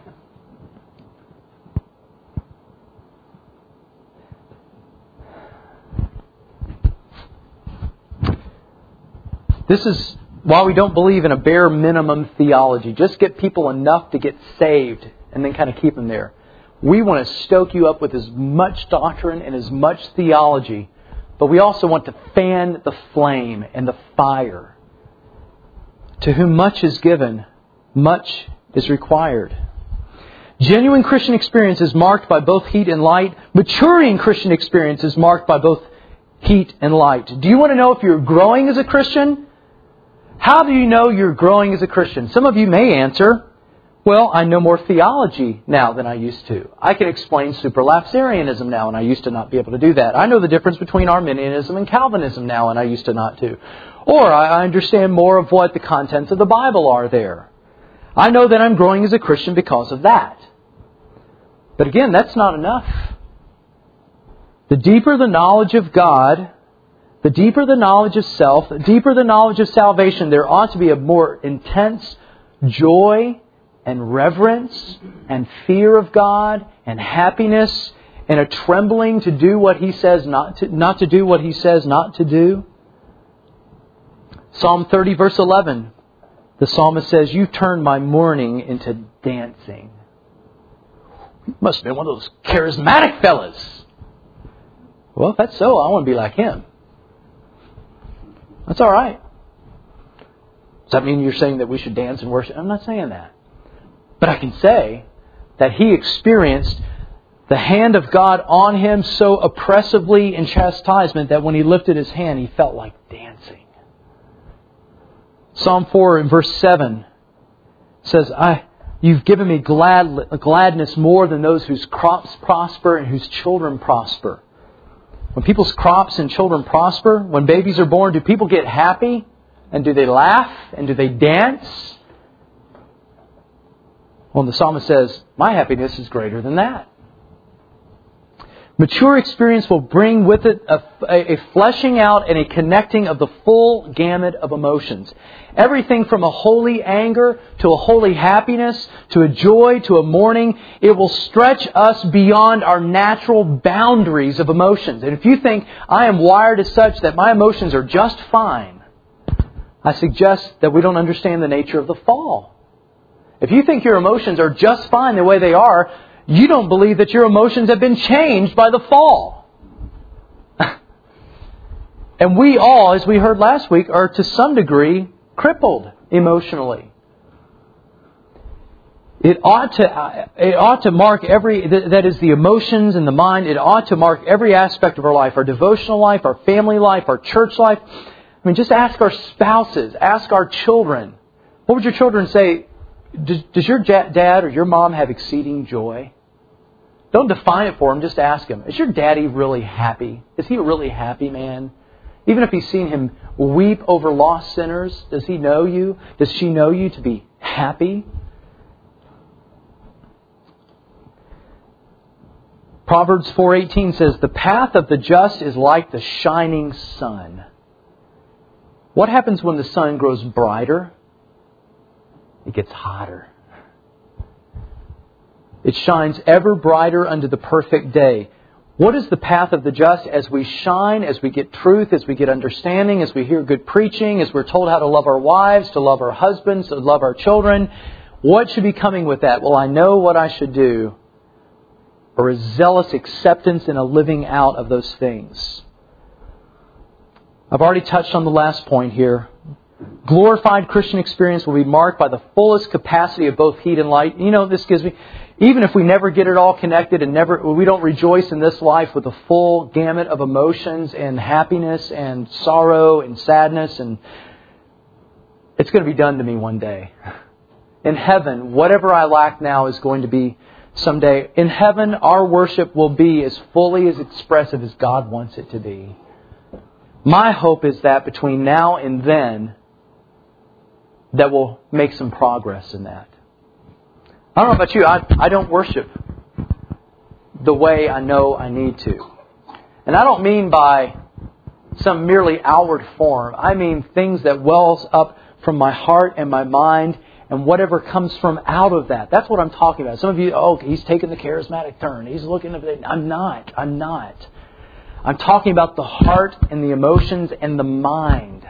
This is why we don't believe in a bare minimum theology. Just get people enough to get saved and then kind of keep them there. We want to stoke you up with as much doctrine and as much theology, but we also want to fan the flame and the fire. To whom much is given, much is required. Genuine Christian experience is marked by both heat and light. Maturing Christian experience is marked by both heat and light. Do you want to know if you're growing as a Christian? How do you know you're growing as a Christian? Some of you may answer, well, I know more theology now than I used to. I can explain supralapsarianism now, and I used to not be able to do that. I know the difference between Arminianism and Calvinism now, and I used to not to. Or I understand more of what the contents of the Bible are there. I know that I'm growing as a Christian because of that. But again, that's not enough. The deeper the knowledge of God, the deeper the knowledge of self, the deeper the knowledge of salvation, there ought to be a more intense joy and reverence and fear of God and happiness and a trembling to do what He says not to do what He says not to do. Psalm 30 verse 11, the psalmist says, you turned my mourning into dancing. You must have been one of those charismatic fellas. Well, if that's so, I want to be like him. That's all right. Does that mean you're saying that we should dance and worship? I'm not saying that. But I can say that he experienced the hand of God on him so oppressively in chastisement that when he lifted his hand, he felt like dancing. Psalm 4 in verse 7 says, You've given me gladness more than those whose crops prosper and whose children prosper. When people's crops and children prosper, when babies are born, do people get happy? And do they laugh? And do they dance? Well, the psalmist says, my happiness is greater than that. Mature experience will bring with it a fleshing out and a connecting of the full gamut of emotions. Everything from a holy anger to a holy happiness to a joy to a mourning. It will stretch us beyond our natural boundaries of emotions. And if you think I am wired as such that my emotions are just fine, I suggest that we don't understand the nature of the fall. If you think your emotions are just fine the way they are, you don't believe that your emotions have been changed by the fall. And we all, as we heard last week, are to some degree crippled emotionally. It ought to mark that is the emotions and the mind, it ought to mark every aspect of our life, our devotional life, our family life, our church life. I mean, just ask our spouses, ask our children. What would your children say? Does your dad or your mom have exceeding joy? Don't define it for them, just ask him. Is your daddy really happy? Is he a really happy man? Even if he's seen him weep over lost sinners, does he know you? Does she know you to be happy? Proverbs 4:18 says, "The path of the just is like the shining sun." What happens when the sun grows brighter? It gets hotter. It shines ever brighter unto the perfect day. What is the path of the just? As we shine, as we get truth, as we get understanding, as we hear good preaching, as we're told how to love our wives, to love our husbands, to love our children, what should be coming with that? Well, I know what I should do. Or a zealous acceptance and a living out of those things. I've already touched on the last point here. Glorified Christian experience will be marked by the fullest capacity of both heat and light. You know, this gives me... Even if we never get it all connected and we don't rejoice in this life with the full gamut of emotions and happiness and sorrow and sadness, and it's going to be done to me one day. In heaven, whatever I lack now is going to be someday. In heaven, our worship will be as fully as expressive as God wants it to be. My hope is that between now and then, that we'll make some progress in that. I don't know about you, I don't worship the way I know I need to. And I don't mean by some merely outward form. I mean things that wells up from my heart and my mind and whatever comes from out of that. That's what I'm talking about. Some of you, he's taking the charismatic turn. He's looking at it. I'm not. I'm talking about the heart and the emotions and the mind.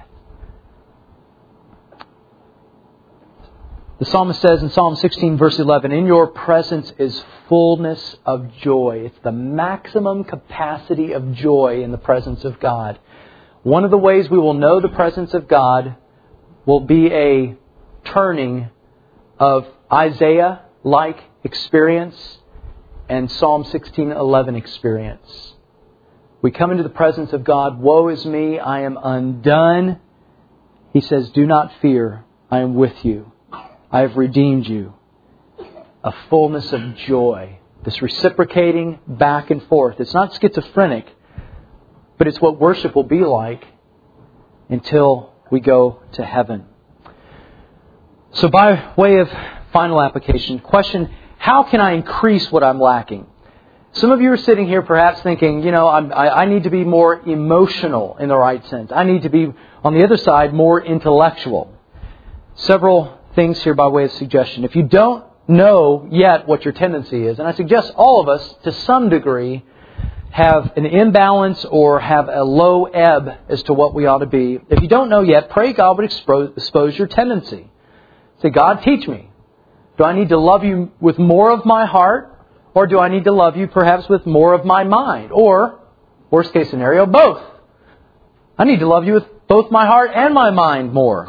The psalmist says in Psalm 16, verse 11, "In your presence is fullness of joy." It's the maximum capacity of joy in the presence of God. One of the ways we will know the presence of God will be a turning of Isaiah-like experience and Psalm 16:11 experience. We come into the presence of God. Woe is me, I am undone. He says, "Do not fear, I am with you. I have redeemed you." A fullness of joy. This reciprocating back and forth. It's not schizophrenic, but it's what worship will be like until we go to heaven. So by way of final application, question, how can I increase what I'm lacking? Some of you are sitting here perhaps thinking, I need to be more emotional in the right sense. I need to be, on the other side, more intellectual. Several things here by way of suggestion. If you don't know yet what your tendency is, and I suggest all of us, to some degree, have an imbalance or have a low ebb as to what we ought to be. If you don't know yet, pray God would expose your tendency. Say, God, teach me. Do I need to love you with more of my heart? Or do I need to love you perhaps with more of my mind? Or, worst case scenario, both. I need to love you with both my heart and my mind more.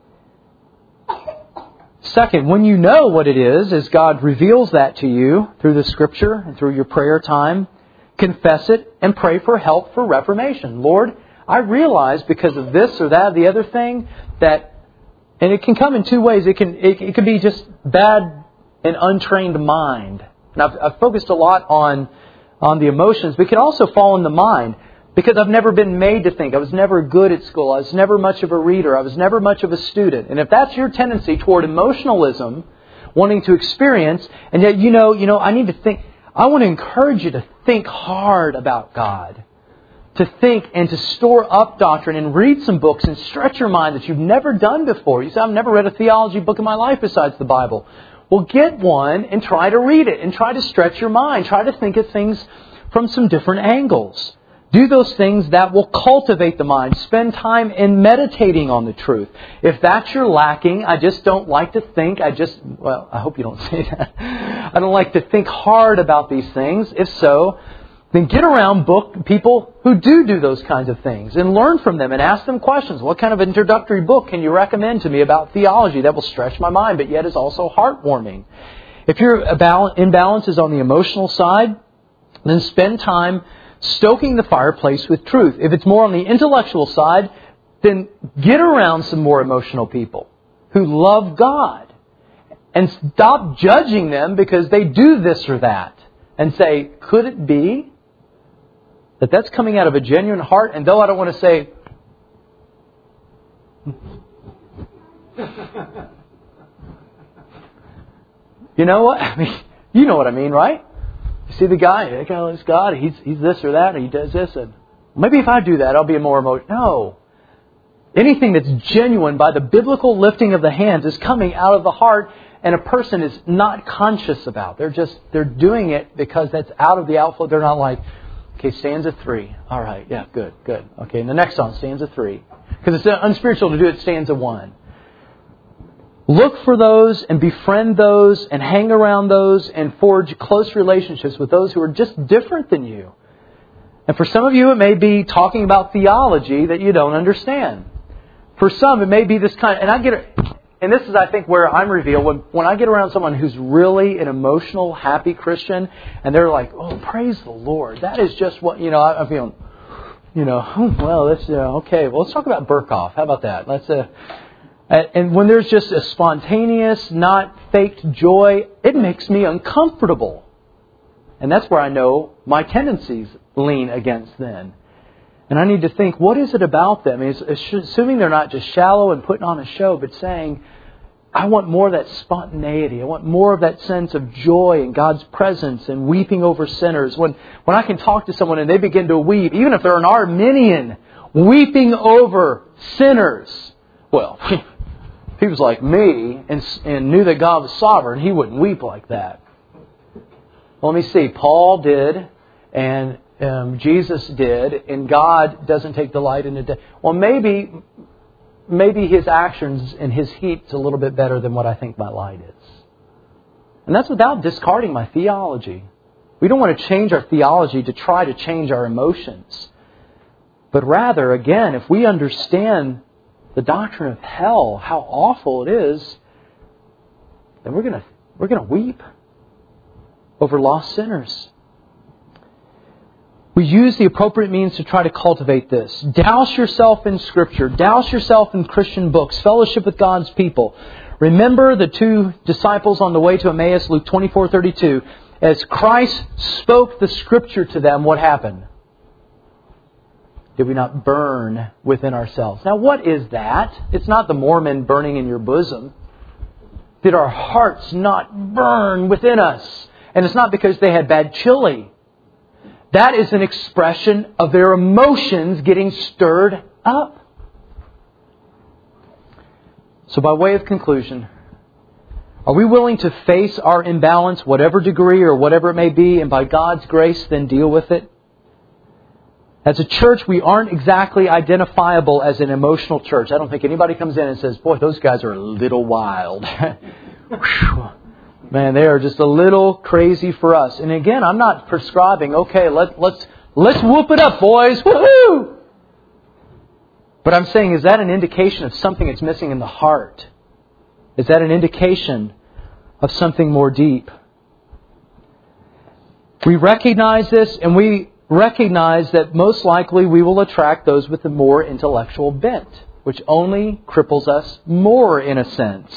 Second, when you know what it is, as God reveals that to you through the Scripture and through your prayer time, confess it and pray for help for reformation. Lord, I realize because of this or that or the other thing that, and it can come in two ways. It can be just bad and untrained mind. And I've focused a lot on the emotions, but it can also fall in the mind. Because I've never been made to think. I was never good at school. I was never much of a reader. I was never much of a student. And if that's your tendency toward emotionalism, wanting to experience, and yet, I need to think, I want to encourage you to think hard about God, to think and to store up doctrine and read some books and stretch your mind that you've never done before. You say, I've never read a theology book in my life besides the Bible. Well, get one and try to read it and try to stretch your mind. Try to think of things from some different angles. Do those things that will cultivate the mind. Spend time in meditating on the truth. If that's your lacking, I just don't like to think. I hope you don't say that. I don't like to think hard about these things. If so, then get around people who do those kinds of things and learn from them and ask them questions. What kind of introductory book can you recommend to me about theology that will stretch my mind but yet is also heartwarming? If your imbalance is on the emotional side, then spend time stoking the fireplace with truth. If it's more on the intellectual side, then get around some more emotional people who love God and stop judging them because they do this or that and say, could it be that that's coming out of a genuine heart? And though I don't want to say, you know what? I mean, you know what I mean, right? You see the guy, that guy loves God, he's this or that, and he does this, and maybe if I do that, I'll be more emotional. No. Anything that's genuine by the biblical lifting of the hands is coming out of the heart, and a person is not conscious about. They're doing it because that's out of the outflow. They're not like, okay, stanza 3. All right, yeah, good. Okay, and the next song, stanza 3. Because it's unspiritual to do it stanza 1. Look for those and befriend those and hang around those and forge close relationships with those who are just different than you. And for some of you, it may be talking about theology that you don't understand. For some, it may be this kind of... And this is, I think, where I'm revealed. When I get around someone who's really an emotional, happy Christian, and they're like, oh, praise the Lord. That is just what, I'm feeling, well, that's, okay, well, let's talk about Berkhoff. How about that? And when there's just a spontaneous, not faked joy, it makes me uncomfortable. And that's where I know my tendencies lean against then. And I need to think, what is it about them? Assuming they're not just shallow and putting on a show, but saying, I want more of that spontaneity. I want more of that sense of joy in God's presence and weeping over sinners. When I can talk to someone and they begin to weep, even if they're an Arminian, weeping over sinners. Well, if he was like me and knew that God was sovereign, he wouldn't weep like that. Well, let me see. Paul did, and Jesus did, and God doesn't take delight in it. Well, maybe his actions and his heat's a little bit better than what I think my light is. And that's without discarding my theology. We don't want to change our theology to try to change our emotions. But rather, again, if we understand the doctrine of hell, how awful it is, then we're going to weep over lost sinners. We use the appropriate means to try to cultivate this. Douse yourself in Scripture. Douse yourself in Christian books. Fellowship with God's people. Remember the 2 disciples on the way to Emmaus, Luke 24:32. As Christ spoke the Scripture to them, what happened? Did we not burn within ourselves? Now, what is that? It's not the Mormon burning in your bosom. Did our hearts not burn within us? And it's not because they had bad chili. That is an expression of their emotions getting stirred up. So by way of conclusion, are we willing to face our imbalance, whatever degree or whatever it may be, and by God's grace then deal with it? As a church, we aren't exactly identifiable as an emotional church. I don't think anybody comes in and says, boy, those guys are a little wild. Man, they are just a little crazy for us. And again, I'm not prescribing, okay, let's whoop it up, boys. Woohoo! But I'm saying, is that an indication of something that's missing in the heart? Is that an indication of something more deep? We recognize this, and we recognize that most likely we will attract those with a more intellectual bent, which only cripples us more in a sense.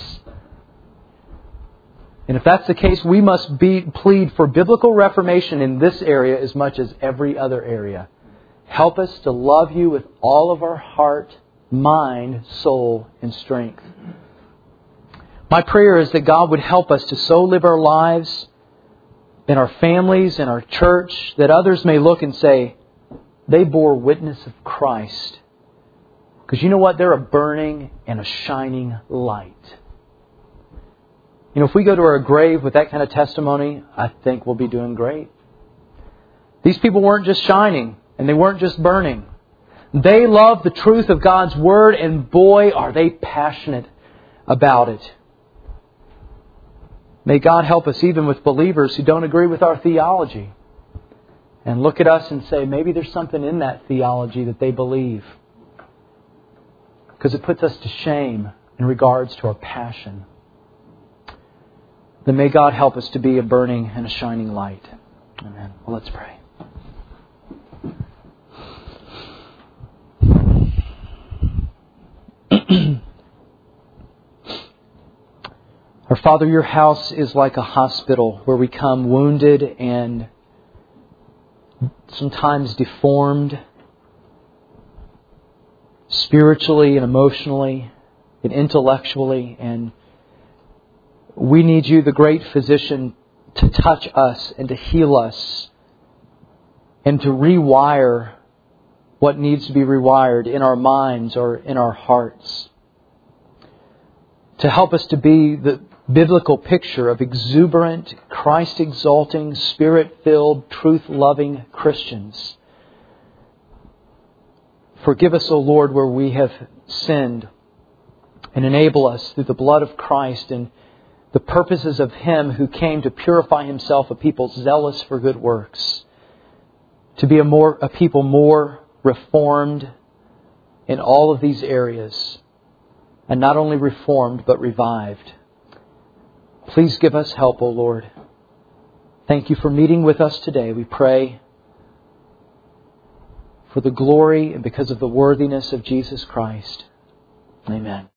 And if that's the case, we must plead for biblical reformation in this area as much as every other area. Help us to love you with all of our heart, mind, soul, and strength. My prayer is that God would help us to so live our lives in our families, in our church, that others may look and say, they bore witness of Christ. Because you know what? They're a burning and a shining light. You know, if we go to our grave with that kind of testimony, I think we'll be doing great. These people weren't just shining and they weren't just burning. They love the truth of God's Word, and boy, are they passionate about it. May God help us even with believers who don't agree with our theology and look at us and say, maybe there's something in that theology that they believe. Because it puts us to shame in regards to our passion. Then may God help us to be a burning and a shining light. Amen. Well, let's pray. Our Father, your house is like a hospital where we come wounded and sometimes deformed, spiritually and emotionally and intellectually, and we need you, the great physician, to touch us and to heal us and to rewire what needs to be rewired in our minds or in our hearts. To help us to be the biblical picture of exuberant, Christ-exalting, Spirit-filled, truth-loving Christians. Forgive us, O Lord, where we have sinned, and enable us through the blood of Christ and the purposes of Him who came to purify Himself a people zealous for good works, to be a people more reformed in all of these areas, and not only reformed but revived. Please give us help, O Lord. Thank you for meeting with us today. We pray for the glory and because of the worthiness of Jesus Christ. Amen.